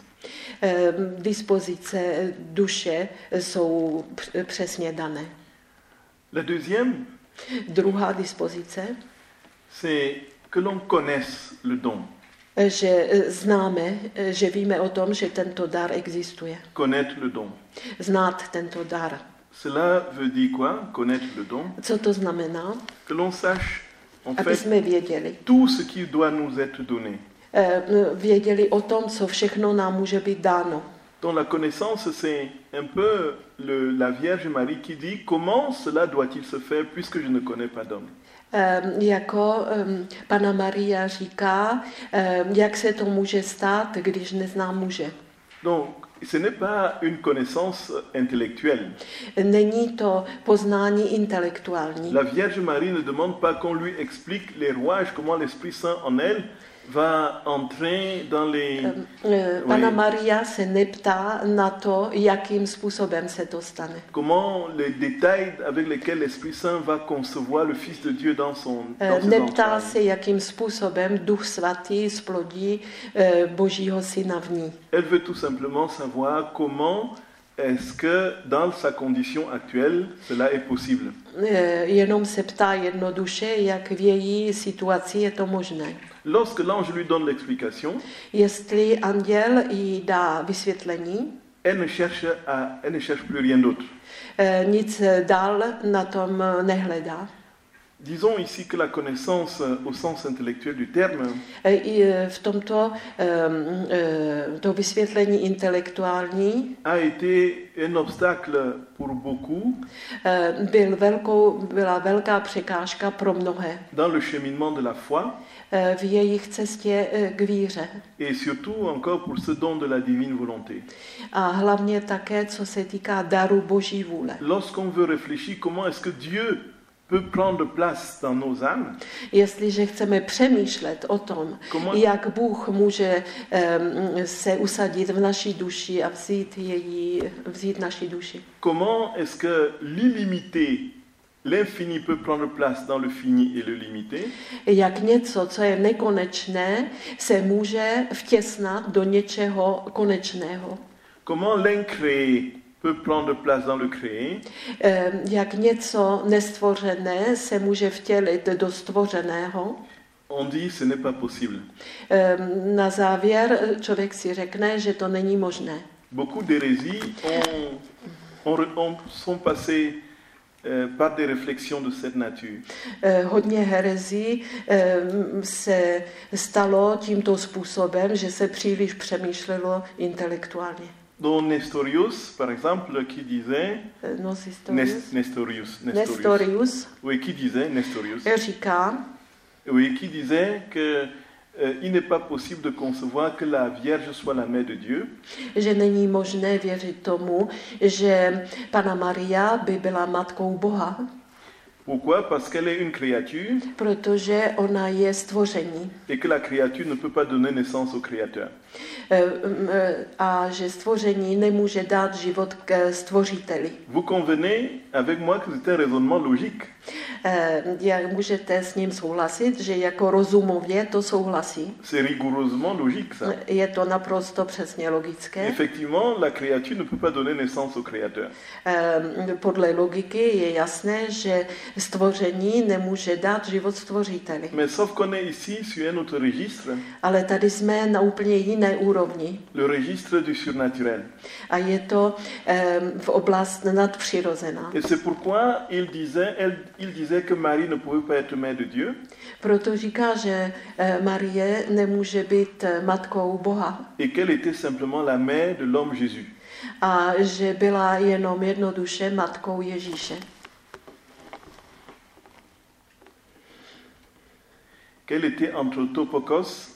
Dispozice duše jsou přesně dané. La deuxième, Druhá dispozice, c'est que l'on connaisse le don. že známe, že víme o tom, že tento dar existuje. Connaître le don. Znát tento dar. Cela veut dire quoi, connaître le don? Co to znamená? Que l'on sache, en Aby fait, jsme věděli. tout ce qui doit nous être donné. Věděli o tom, co všechno nám může být dáno. Donc la connaissance, c'est un peu la Vierge Marie qui dit comment cela doit-il se faire puisque je ne connais pas d'homme. Jako Panna Maria říká, jak se to může stát, když neznám muže. Donc ce n'est pas une connaissance intellectuelle. Není to poznání intelektuální. La Vierge Marie ne demande pas qu'on lui explique les rouages, comment l'Esprit Saint en elle va entrer dans les... Panna Maria se neptá na to, jakým způsobem se to stane. Comment les détails avec lesquels l'Esprit Saint va concevoir le Fils de Dieu dans ses Neptá entrailles. se, jakým způsobem Duch Svatý splodí Božího Syna v ní. Elle veut tout simplement savoir comment est-ce que dans sa condition actuelle, cela est possible. Jenom se ptá jednoduše, jak v její situaci je to možné. Lorsque l'ange lui donne l'explication, Jestli anděl jí dá vysvětlení, elle ne cherche plus rien d'autre. nic dál na tom nehledá. Disons ici que la connaissance au sens intellectuel du terme I v tomto to vysvětlení intelektuální a été un obstacle pour beaucoup byla velká překážka pro mnohé dans le cheminement de la foi v jejich cestě k víře. et surtout encore pour ce don de la divine volonté. A hlavně také, co se týká daru Boží vůle. Lorsqu'on veut réfléchir comment est-ce que Dieu peut prendre place dans nos âmes, Jestliže chceme přemýšlet o tom, jak Bůh může se usadit v naší duši a vzít naší duši. comment est-ce que l'illimité, l'infini peut prendre place dans le fini et le limité, Jak něco, co je nekonečné, se může vtěsnat do něčeho konečného. comment l'incréé peut prendre place dans le créé, Jak něco nestvořené se může vtělit do stvořeného. on dit ce n'est pas possible. Na závěr člověk si řekne, že to není možné. Beaucoup d'hérésies sont passées par des réflexions de cette nature. Hodně herezí se stalo tímto způsobem, že se příliš přemýšlelo intelektuálně. Donc Nestorius, par exemple, qui disait Nestorius. Oui, qui disait Nestorius. Říká, Oui, qui disait que il n'est pas possible de concevoir que la Vierge soit la mère de Dieu. Že není možné věřit tomu, že Panna Maria by byla matkou Boha. Pourquoi? Parce qu'elle est une créature. Protože ona je stvoření. Et que la créature ne peut pas donner naissance au Créateur. A že stvoření nemůže dát život k stvořiteli. Vous convenez avec moi que c'est un raisonnement logique. Jak můžete s ním souhlasit, že jako rozumově to souhlasí? C'est rigoureusement logique, ça. Je to naprosto přesně logické. Effectivement, la créature ne peut pas donner naissance au Créateur. Podle logiky je jasné, že stvoření nemůže dát život stvořiteli. Mais sauf qu'on est ici sur un autre registre. Ale tady jsme na úplně jiné úrovni. Le registre du surnaturel. A je to v oblast nadpřirozená. Et c'est pourquoi il disait que Marie ne pouvait pas être mère de Dieu. Proto říká, že Marie nemůže být matkou Boha. Et qu'elle était simplement la mère de l'homme Jésus. A že byla jenom jednoduše matkou Ježíše. Qu'elle était anthropokos.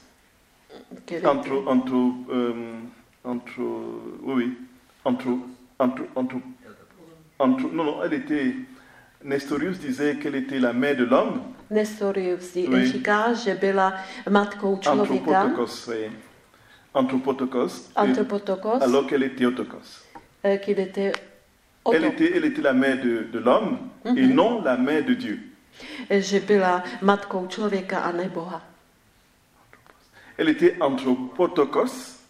Non, elle était. Nestorius disait qu'elle était la mère de l'homme. Nestorius říká, že byla matkou člověka. Anthropotokos. Alors qu'elle est Theotokos. Elle était la mère de l'homme et non la mère de Dieu. Že byla matkou člověka a ne Boha. Elle était anthropotokos.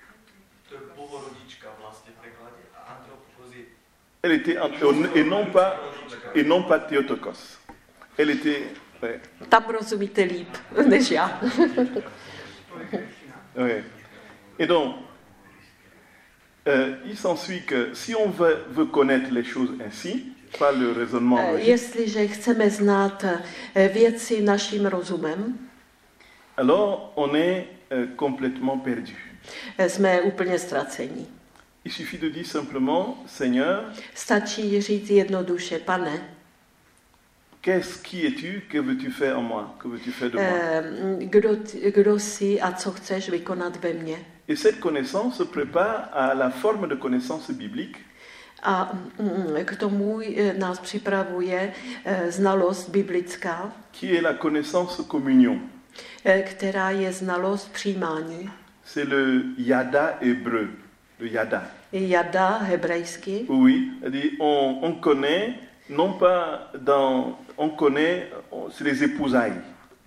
Elle était et non pas Theotokos. Elle était. Ouais. Tam rozumíte líp než já. Ouais. Et donc, il s'ensuit que si on veut connaître les choses ainsi, par le raisonnement logique, jestliže chceme znát věci naším rozumem, alors on est complètement perdu. Jsme úplně ztracení. Il suffit de dire simplement, Seigneur, stačí říct jednoduše, Pane, qui es-tu, que veux-tu faire en moi, que veux-tu faire de moi? Kdo jsi a co chceš vykonat ve mně? Et cette connaissance se prépare à la forme de connaissance biblique. A k tomu nás připravuje znalost biblická, qui est la connaissance communion. Která je znalost přijímání. C'est le yada hébreu, le yada. Yada hebrejsky. Oui, on connaît, non pas on connaît, c'est les épousailles.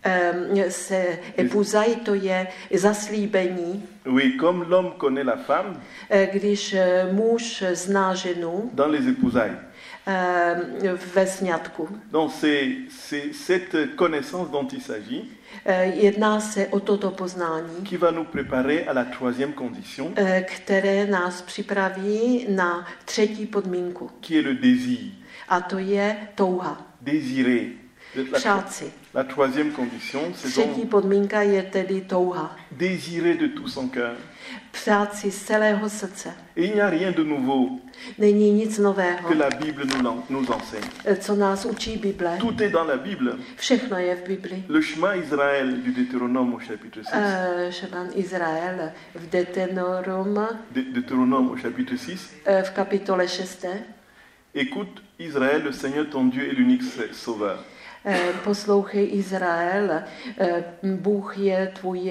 Epuzaj to je zaslíbení. Oui, comme l'homme connaît la femme. Když muž zná ženu. Dans les épousailles. Ve sňatku. Donc c'est cette connaissance dont il s'agit. Jedná se o toto poznání. Qui va nous préparer à la troisième condition. Které nás připraví na třetí podmínku. Qui est le désir. A to je touha. Désirer. Přát si. La troisième condition, c'est Třetí donc podmínka je tedy touha. désirer de tout son cœur. Přát si z celého srdce. Et il n'y a rien de nouveau Není nic nového, que la Bible nous enseigne. co nás učí Bible. Tout est dans la Bible. Všechno je v Bibli. Le chemin Israël du Deutéronome au chapitre 6. Šaban Izrael v Deutéronome au chapitre 6. v kapitole 6. Écoute, Israël, le Seigneur ton Dieu est l'unique sauveur. Poslouchej Izrael, Bůh je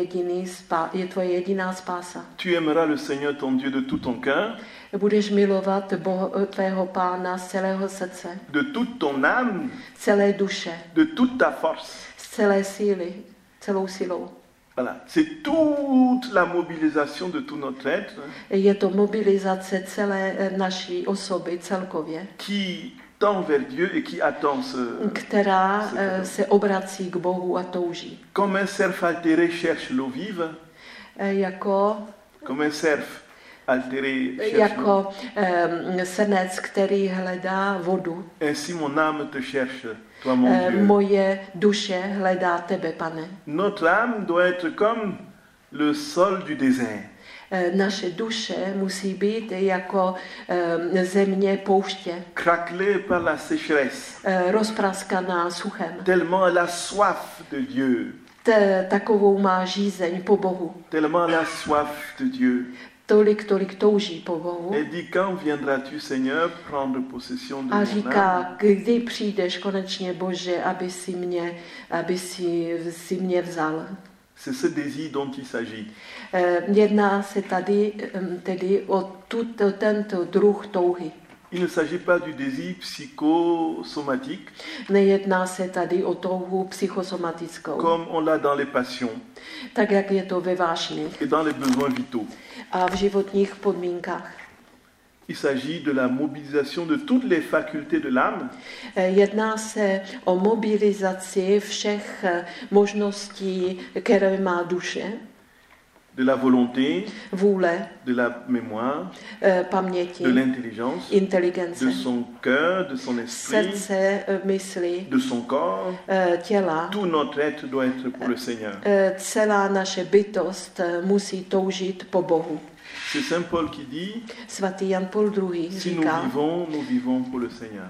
je tvoje jediná spása. Tu aimeras le Seigneur ton Dieu de tout ton cœur, Budeš milovat tvého Pána z celého srdce, de toute ton âme, celé duše, de toute ta force. z celé síly, celou silou. Voilà, c'est toute la mobilisation de tout notre être Je to mobilizace celé naší osoby celkově, qui tend vers Dieu et qui attend která se obrací k Bohu a touží. Comme un cerf altéré cherche l'eau vive, Jako comme un cerf altéré cherche l'eau. srnec, který hledá vodu. Ainsi mon âme te cherche, toi mon Dieu. Moje duše hledá tebe, Pane. Notre âme doit être comme le sol du désert. Naše duše musí být jako země pouště, Craquelée par la sécheresse, rozpraskaná suchem. tellement elle a soif de Dieu, Takovou má žízeň po Bohu. tellement elle a soif de Dieu. Tolik touží po Bohu. Elle dit, quand viendras-tu, Seigneur, prendre possession de A mon âme? říká, kdy přijdeš konečně, Bože, aby si mě vzal. C'est ce désir dont il s'agit. Jedná se tady tedy o tento druh touhy. Il ne s'agit pas du désir psychosomatique, Nejedná se tady o touhu psychosomatickou, comme on l'a dans les passions tak jak je to ve vášních et dans les besoins vitaux. a v životních podmínkách. Il s'agit de la mobilisation de toutes les facultés de l'âme Jedná se o mobilizaci všech možností, které má duše, de la volonté, vůle, de la mémoire, paměti, de l'intelligence, inteligence, de son cœur, de son esprit, srdce, mysli, de son corps. těla. Tout notre être doit être pour le Seigneur. Celá naše bytost musí toužit po Bohu. C'est Saint Paul qui dit, Svatý Jan Paul II. si říká, nous vivons pour le Seigneur.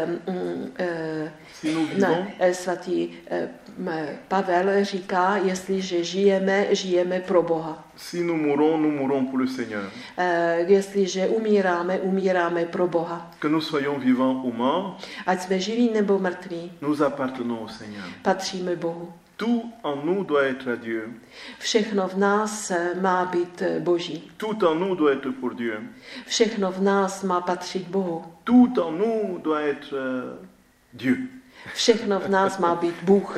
Si nous vivons, svatý Pavel říká, jestliže žijeme pro Boha. si nous mourons pour le Seigneur. Jestliže umíráme pro Boha. Que nous soyons vivants ou morts, Ať jsme živí nebo mrtví, nous appartenons au Seigneur. patříme Bohu. Tout en nous doit être à Dieu. Všechno v nás má být Boží. Tout en nous doit être pour Dieu. Všechno v nás má patřit Bohu. Tout en nous doit être Dieu. Všechno v nás má být Bůh.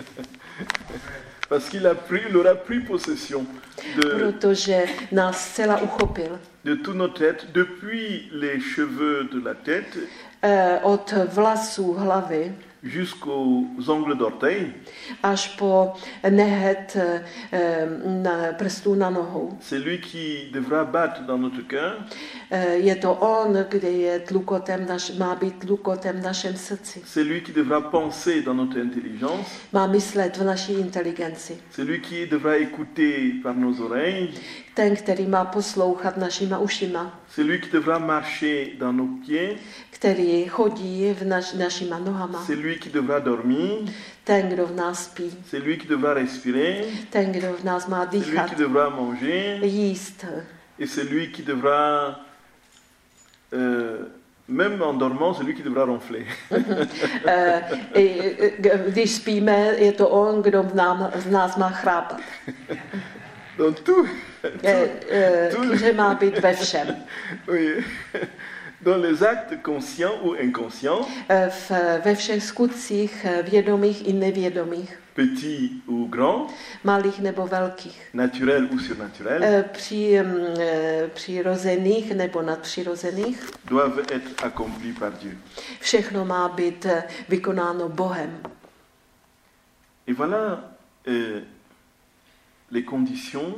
Parce qu'il aura pris possession Protože nás zcela uchopil. de tout notre être, depuis les cheveux de la tête Od vlasů hlavy jusqu'aux ongles d'orteil. až po nehet prstů na nohou. C'est lui qui devra battre dans notre cœur. Je to on, kde je má být tlukotem v našem srdci. C'est lui qui devra penser dans notre intelligence. Má myslet v naší inteligenci. C'est lui qui devra écouter par nos oreilles. Ten, který má poslouchat našima ušima. C'est lui qui devra marcher dans nos pieds. Který chodí našima nohama. C'est lui qui devra dormir. Ten, kdo v nás spí. C'est lui qui devra respirer. Ten, kdo v nás má C'est lui dýchat. qui devra manger. Jíst. Et c'est lui qui devra, même en dormant, c'est lui qui devra ronfler. Když spíme, je to on, kdo z nás má chrápat. Donc tout, Že má být ve všem. oui, dans les actes conscients ou inconscients, Ve všech skutcích vědomých i nevědomých. petits ou grands, Malých nebo velkých. naturels ou surnaturels, Přirozených nebo nadpřirozených. doivent être accomplis par Dieu. Všechno má být vykonáno Bohem. Et voilà les conditions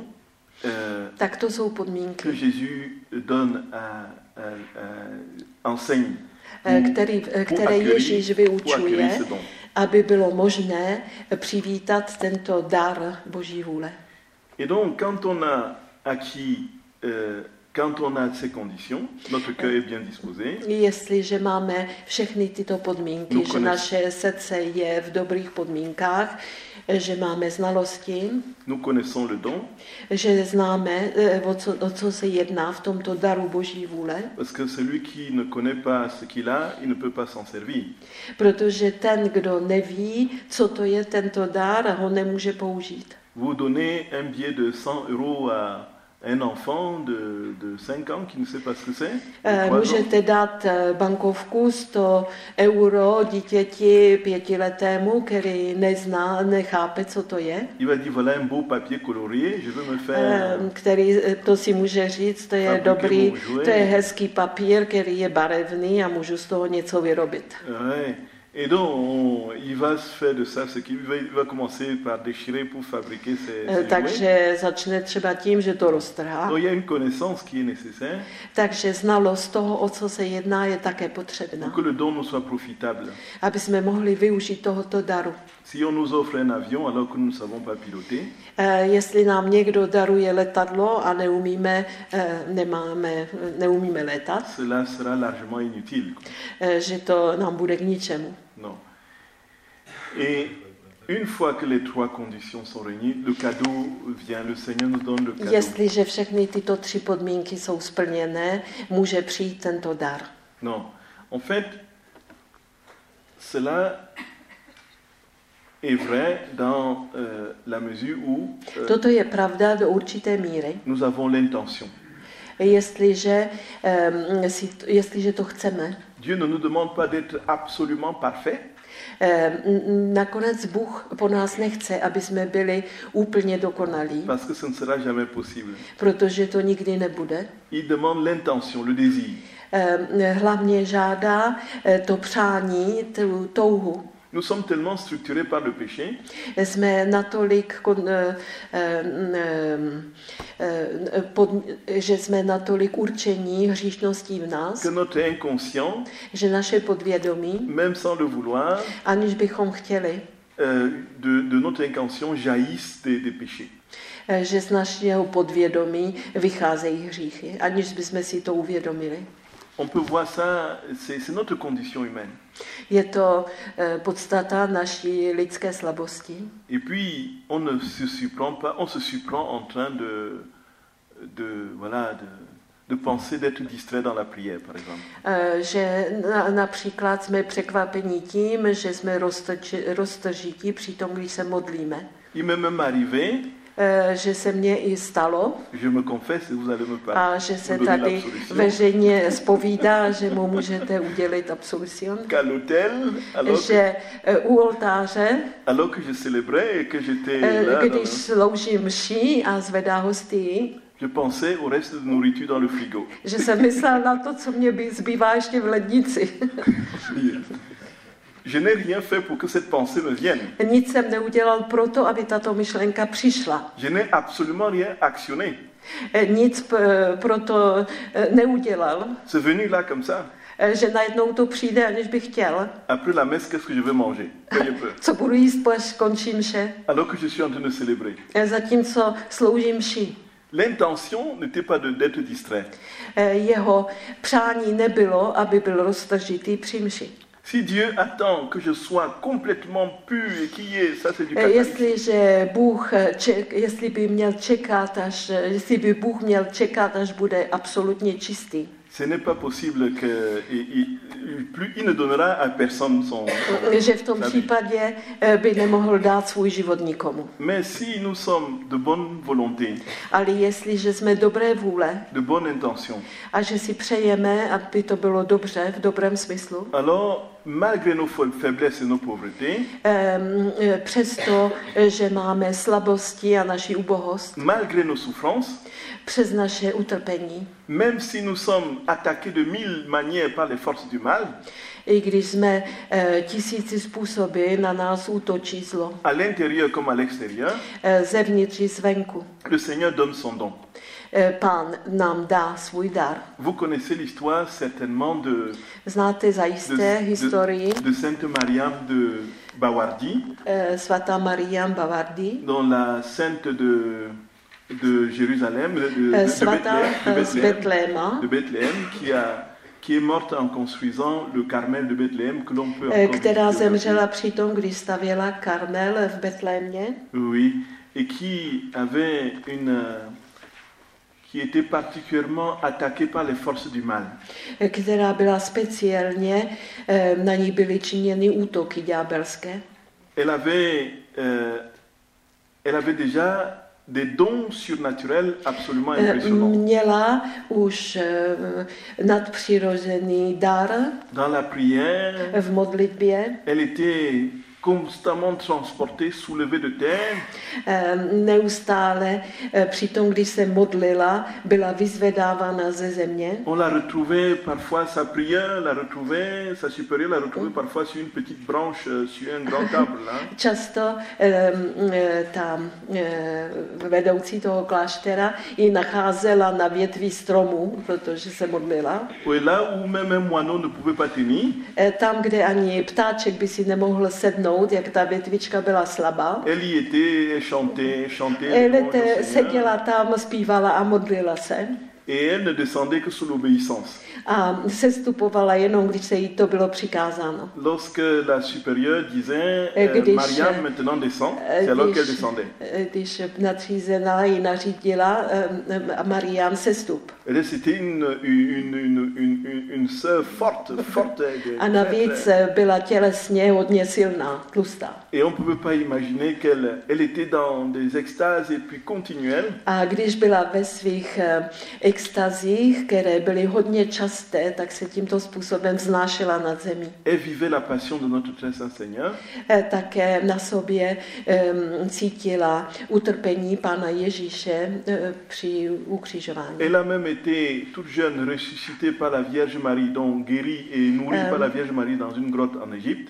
Tak to jsou que podmínky, Jésus donne enseigne které Ježíš vyučuje, aby bylo možné přivítat tento dar Boží vůle. Et donc, quand on a acquis, quand on a ces conditions, notre cœur est bien disposé. Jestliže máme všechny tyto podmínky, že naše srdce je v dobrých podmínkách, že máme znalosti, nous connaissons le don, že známe, o co se jedná v tomto daru Boží vůle. Parce que celui qui ne connaît pas ce qu'il a, il ne peut pas s'en servir. Protože ten, kdo neví, co to je tento dar, ho nemůže použít. Vous donnez un billet de 100 € à un enfant de 5 ans qui ne sait pas ce que c'est. Můžete dát bankovku 100 € dítěti 5letému, který nezná, nechápe, co to je. Il va dire voilà un beau papier colorié, je veux me faire. Který to si může říct, to je dobrý, to je hezký papír, který je barevný a můžu z toho něco vyrobit. Ouais. Et donc, il va se faire de ça, il va commencer par déchirer pour fabriquer ses takže začne třeba tím, že to roztrhá. Donc, il y a une connaissance qui est nécessaire. Takže znalost toho, o co se jedná, je také potřebná. Pour que le don nous soit profitable. Aby jsme mohli využít tohoto daru. Si on nous offre un avion alors que nous ne savons pas piloter. Jestli nám někdo daruje letadlo a neumíme létat, cela sera largement inutile. Že to nám bude k ničemu. Non. Et une fois que les 3 conditions sont réunies, le cadeau vient, le Seigneur nous donne le cadeau. Jestliže všechny tyto 3 podmínky jsou splněné, může přijít tento dar. Non. En fait, cela est vrai dans la mesure où toto je pravda do určité míry. Nous avons l'intention. Jestliže to chceme. Dieu ne nous demande pas d'être absolument parfait. Nakonec Bůh po nás nechce, aby jsme byli úplně dokonalí. Parce que ce ne sera jamais possible. Protože to nikdy nebude. Il demande l'intention, le désir. Hlavně žádá to přání, tu touhu. Nous sommes tellement structurés par le péché. Jsme že jsme natolik určení hříšností v nás, que notre inconscient, že naše podvědomí, même sans le vouloir, aniž bychom chtěli, de notre inconscient jaillissent des péchés. Že z našeho podvědomí vycházejí hříchy, aniž bychom si to uvědomili. On peut voir ça, c'est notre condition humaine. Je to podstata naší lidské slabosti. Et puis on se surprend en train de penser d'être distrait dans la prière, par exemple. Že například jsme překvapeni tím, že jsme roztržití při tom, když se modlíme. Il m'est même arrivé, že se mně i stalo, je me confesse, vous allez me parler, a že se tady veřejně zpovídá, že mu můžete udělit absolution, že u oltáře, alors que je célébrais et que j'étais là, když slouží mši a zvedá hostii, je pensais au reste de nourriture dans le frigo. Že jsem myslel na to, co mě zbývá ještě v lednici. Je n'ai rien fait pour que cette pensée me vienne. Nic jsem neudělal proto, aby tato myšlenka přišla. Je n'ai absolument rien actionné. Nic proto neudělal. C'est venu là comme ça. Že najednou to přijde, aniž bych chtěl. Après la messe, qu'est-ce que je vais manger? Co budu jíst, až skončím mše? Alors que je suis en train de célébrer. Zatímco sloužím mši. L'intention n'était pas d'être distrait. Jeho přání nebylo, aby byl roztržitý při mši. Si Dieu attend que je sois complètement pur et qu'il y ait, ça c'est du catharisme. Jestli by Bůh měl čekat, až bude absolutně čistý. Ce n'est pas possible que il ne donnera à personne son že v tom případě by nemohl dát svůj život nikomu. Mais si nous sommes de bonne volonté, ale jestliže jsme dobré vůle, de bonne intention, a že si přejeme, aby to bylo dobře, v dobrém smyslu, alors malgré nos faiblesses et nos pauvretés, přesto, že máme slabosti a naši ubohost, malgré nos souffrances, přes naše utrpení, même si nous sommes attaqués de 1000 manières par les forces du mal, i když jsme tisíci způsoby na nás útočí zlo, à l'intérieur comme à l'extérieur, zevnitř i zvenku, le Seigneur donne son don. Pán nám dá svůj dar. Vous connaissez l'histoire certainement Znáte zajisté historii de Sainte Mariam de Bawardi, svatá Mariam Bawardi, dans la sainte de Jérusalem, z Betléma, qui est morte en construisant le Carmel de Bethléem, que l'on peut encore která visiter zemřela při tom, když stavěla Karmel v Betlémě. Oui, et qui était particulièrement attaquée par les forces du mal. Která byla speciálně, na ní byly činěny útoky ďábelské. Elle avait déjà des dons surnaturels absolument impressionnants. Měla už nadpřirozený dar Dans la prière, v modlitbě. elle était constamment transportée, soulevée de terre. Neustále při tom, když se modlila, byla vyzvedávána ze země. On la retrouvait parfois, sa prière, sa supérieure la retrouvait parfois sur une petite branche, sur un grand arbre. Là. Často ta vedoucí toho kláštera ji nacházela na větvi stromu, protože se modlila. Et là où même un moineau ne pouvait pas tenir. Tam, kde ani ptáček by si nemohl sednout, jak ta větvička byla slabá. Elle y était, chantait. Elle seděla tam, zpívala a modlila se. Et elle ne descendait que sous l'obéissance. A sestupovala jenom, když se jí to bylo přikázáno. Lorsque la supérieure disait Mariam maintenant descend, c'est alors qu'elle descendait. Když nadřízená jí nařídila Mariam sestup. Et c'était une sœur forte. A navíc byla tělesně hodně silná, tlustá. Et on ne pouvait pas imaginer qu'elle était dans des extases et puis continuelles. A když byla ve svých extazích, které byly hodně časté, tak se tímto způsobem vznášela nad zemí. Elle vivait la passion de notre très saint Seigneur. Také na sobě cítila utrpení Pána Ježíše při ukřižování. Elle a même été toute jeune ressuscitée par la Vierge Marie, donc guérie et nourrie par la Vierge Marie dans une grotte en Égypte.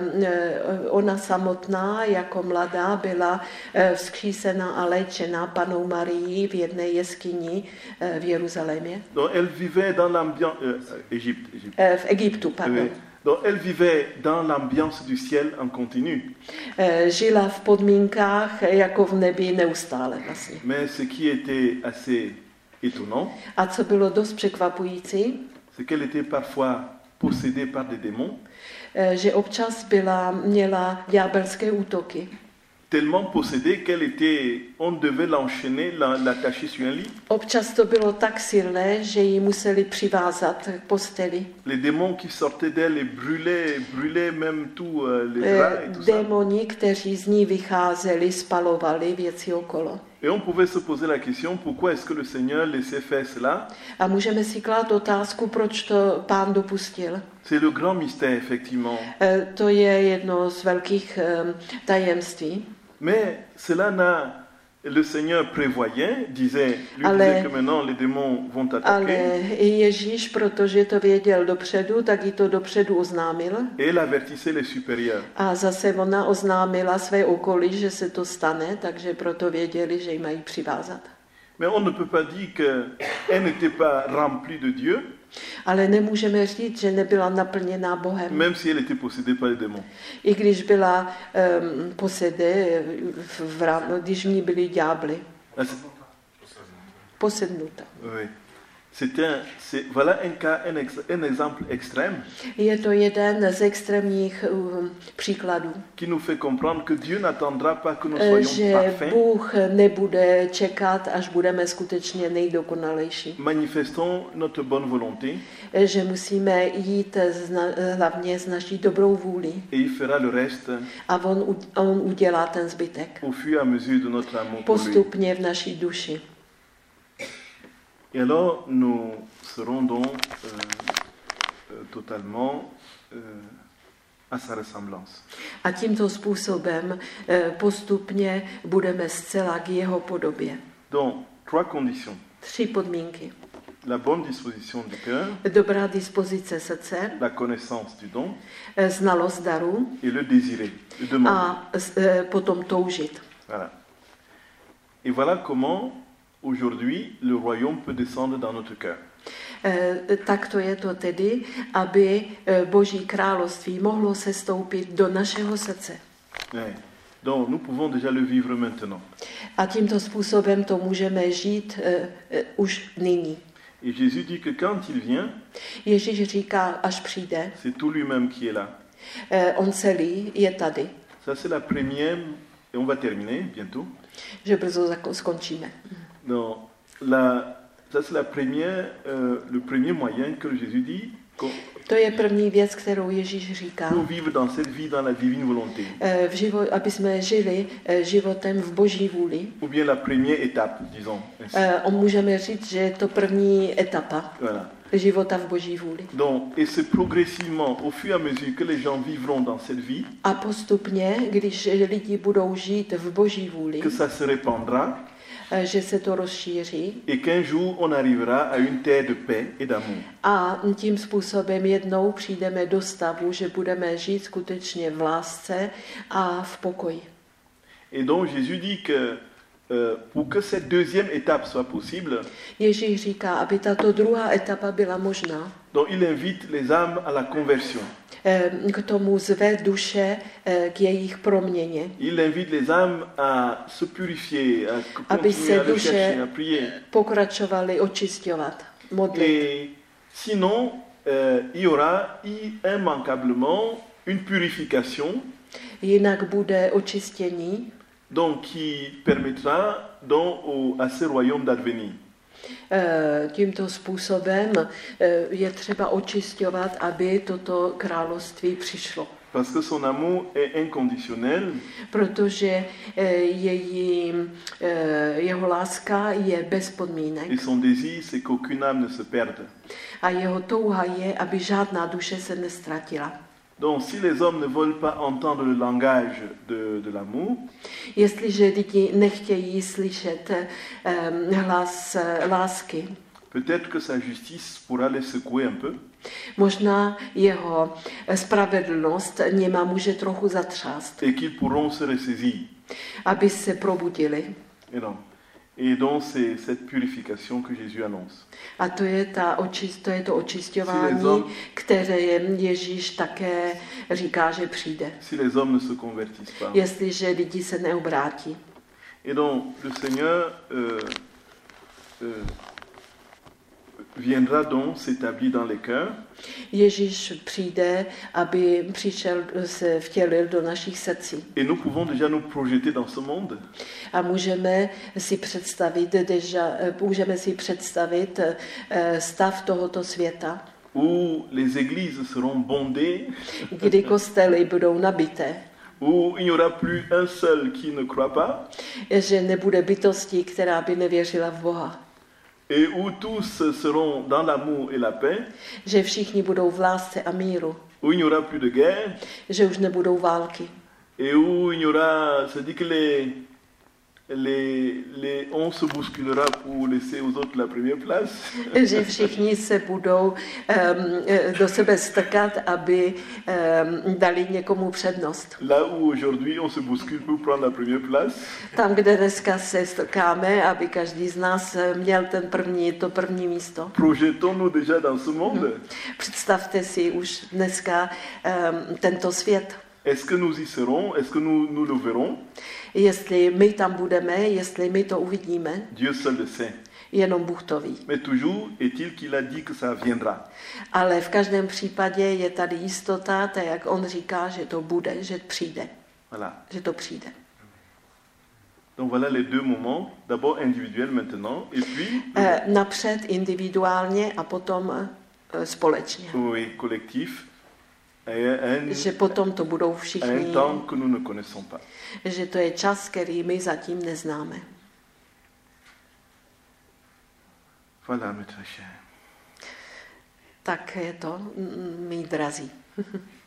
Ona samotná jako mladá byla vzkřísena a léčena Pannou Marií v jedné jeskyni v Jeruzalémě. Donc elle vivait dans l'ambiance Égypte. V Egyptu, pardon. Donc elle vivait dans l'ambiance du ciel en continu. Žila v podmínkách jako v nebi neustále vlastně. Mais ce qui était assez étonnant, a co bylo dost překvapující, c'est qu'elle était parfois possédée par des démons. Že občas měla ďábelské útoky. Tellement possédée on devait l'enchaîner, l'attacher sur un lit. Občas to bylo tak silné, že ji museli přivázat k posteli. Les démons qui sortaient d'elle brûlaient même tout les draps et tout ça. Démoni, kteří z ní vycházeli, spalovali věci okolo. Et on pouvait se poser la question, pourquoi est-ce que le Seigneur laissait faire cela? A můžeme si klát otázku, proč to Pán dopustil. C'est le grand mystère, effectivement. To je jedno z velkých tajemství. Mais le Seigneur prévoyait, disait que maintenant les démons vont attaquer. Ale Ježíš, protože to věděl dopředu, tak jí to dopředu oznámil. Et elle avertissait les supérieurs. A zase ona oznámila své okolí, že se to stane, takže proto věděli, že ji mají přivázat. Mais on ne peut pas dire qu'elle n'était pas remplie de Dieu. Ale nemůžeme říct, že nebyla naplněná Bohem. Même si elle était possédée par les démons. I když byla když v ní byli ďábli. Posednuta. Oui. Voilà un exemple extrême. Je to jeden z extrémních příkladů. Qui nous fait comprendre que Dieu n'attendra pas que nous soyons parfaits. Že Bůh nebude čekat, až budeme skutečně nejdokonalejší. Manifestons notre bonne volonté. Že musíme jít hlavně z naší dobrou vůli. Et il fera le reste. A on udělá ten zbytek. Au fur et à mesure de notre amour pour lui. Postupně v naší duši. Et alors, nous serons donc totalement à sa ressemblance. A tímto způsobem postupně budeme zcela k jeho podobě. Donc, 3 conditions. 3 podmínky. La bonne disposition du cœur. Dobrá dispozice srdce. La connaissance du don. Znalost daru. Et le désirer, le demander. A potom toužit. Voilà. Et voilà comment aujourd'hui, le royaume peut descendre dans notre cœur. Tak to je to tedy, aby Boží království mohlo sestoupit do našeho srdce. Ouais. Donc nous pouvons déjà le vivre maintenant. A tímto způsobem to můžeme žít už nyní. Et Jésus dit que quand il vient, Ježíš říká, až přijde, c'est tout lui-même qui est là. On celý je tady. Ça c'est la première, et on va terminer bientôt. Že brzo skončíme. Donc, ça c'est la première, le premier moyen que Jésus dit To je první věc, kterou Ježíš říká. pour vivre dans cette vie dans la divine volonté. Aby jsme žili životem v Boží vůli. Ou bien la première étape, disons. Můžeme říct, že je to první etapa Voilà. života v Boží vůli. Donc, et c'est progressivement, au fur et à mesure que les gens vivront dans cette vie, A postupně, když lidi budou žít v Boží vůli, que ça se répandra, že se to rozšíří et qu'un jour on arrivera à une terre de paix et d'amour. a tím způsobem jednou přijdeme do stavu, že budeme žít skutečně v lásce a v pokoji. Et donc Jésus dit que pour que cette deuxième étape soit possible, Ježíš říká, aby tato druhá etapa byla možná. donc il invite les âmes à la conversion. K tomu zve duše k jejich proměně. Il invite les âmes à se purifier, à Aby continuer se à le duše chercher, à prier. pokračovali očisťovat, modlit. Et sinon, il y aura immanquablement une purification Jinak bude očištění, donc qui permettra donc à ce royaume d'advenir. Tímto způsobem je třeba očisťovat, aby toto království přišlo. Parce que son amour est inconditionnel. Protože jeho láska je bez podmínek. Et son désir, c'est qu'aucune âme ne se perde. A jeho touha je, aby žádná duše se nestratila. Donc, si les hommes ne veulent pas entendre le langage de l'amour, Jestliže lidi nechtějí slyšet hlas lásky, peut-être que sa justice pourra les secouer un peu. možná jeho spravedlnost něma může trochu zatřást, Et qu'ils pourront se ressaisir. aby se probudili. Et donc, c'est cette purification que Jésus annonce. A to je to očisťování, které Ježíš také říká, že přijde. Si les hommes ne se convertissent pas. Jestliže lidi se neobrátí. Et donc, le Seigneur viendra donc s'établir dans les cœurs. Ježíš přijde, aby se vtělil do našich srdcí. Et nous pouvons déjà nous projeter dans ce monde. A můžeme si představit stav tohoto světa, Où les églises seront bondées. kdy kostely budou nabité. Où il n'y aura plus un seul qui ne croit pas. Že nebude bytostí, která by nevěřila v Boha. Et où tous seront dans l'amour et la paix. Že všichni budou v lásce a míru. Où il n'y aura plus de guerre. Že už nebudou války. Et où il n'y aura, c'est dit que on se bousculera pour laisser aux autres la première place. Že všichni se budou do sebe strkat, aby dali někomu přednost. Là où aujourd'hui on se bouscule pour prendre la première place. Tam, kde dneska se strkáme, aby každý z nás měl to první místo. Projetons-nous déjà dans ce monde. Představte si už dneska tento svět. Est-ce que nous y serons? Est-ce que nous le verrons? Jestli my tam budeme, jestli my to uvidíme, Dieu seul le sait. jenom Bůh to ví. Mais toujours est-il qu'il a dit que ça viendra. Ale v každém případě je tady jistota, tak jak on říká, že to bude, že přijde. Voilà. Že to přijde. Donc voilà les deux moments, d'abord individuel maintenant, et puis napřed individuálně a potom společně. oui, collectif. Že potom to budou Un všichni, temps que nous ne connaissons pas. že to je čas, který my zatím neznáme. Voilà, mes très chers. Tak je to, mý drazí.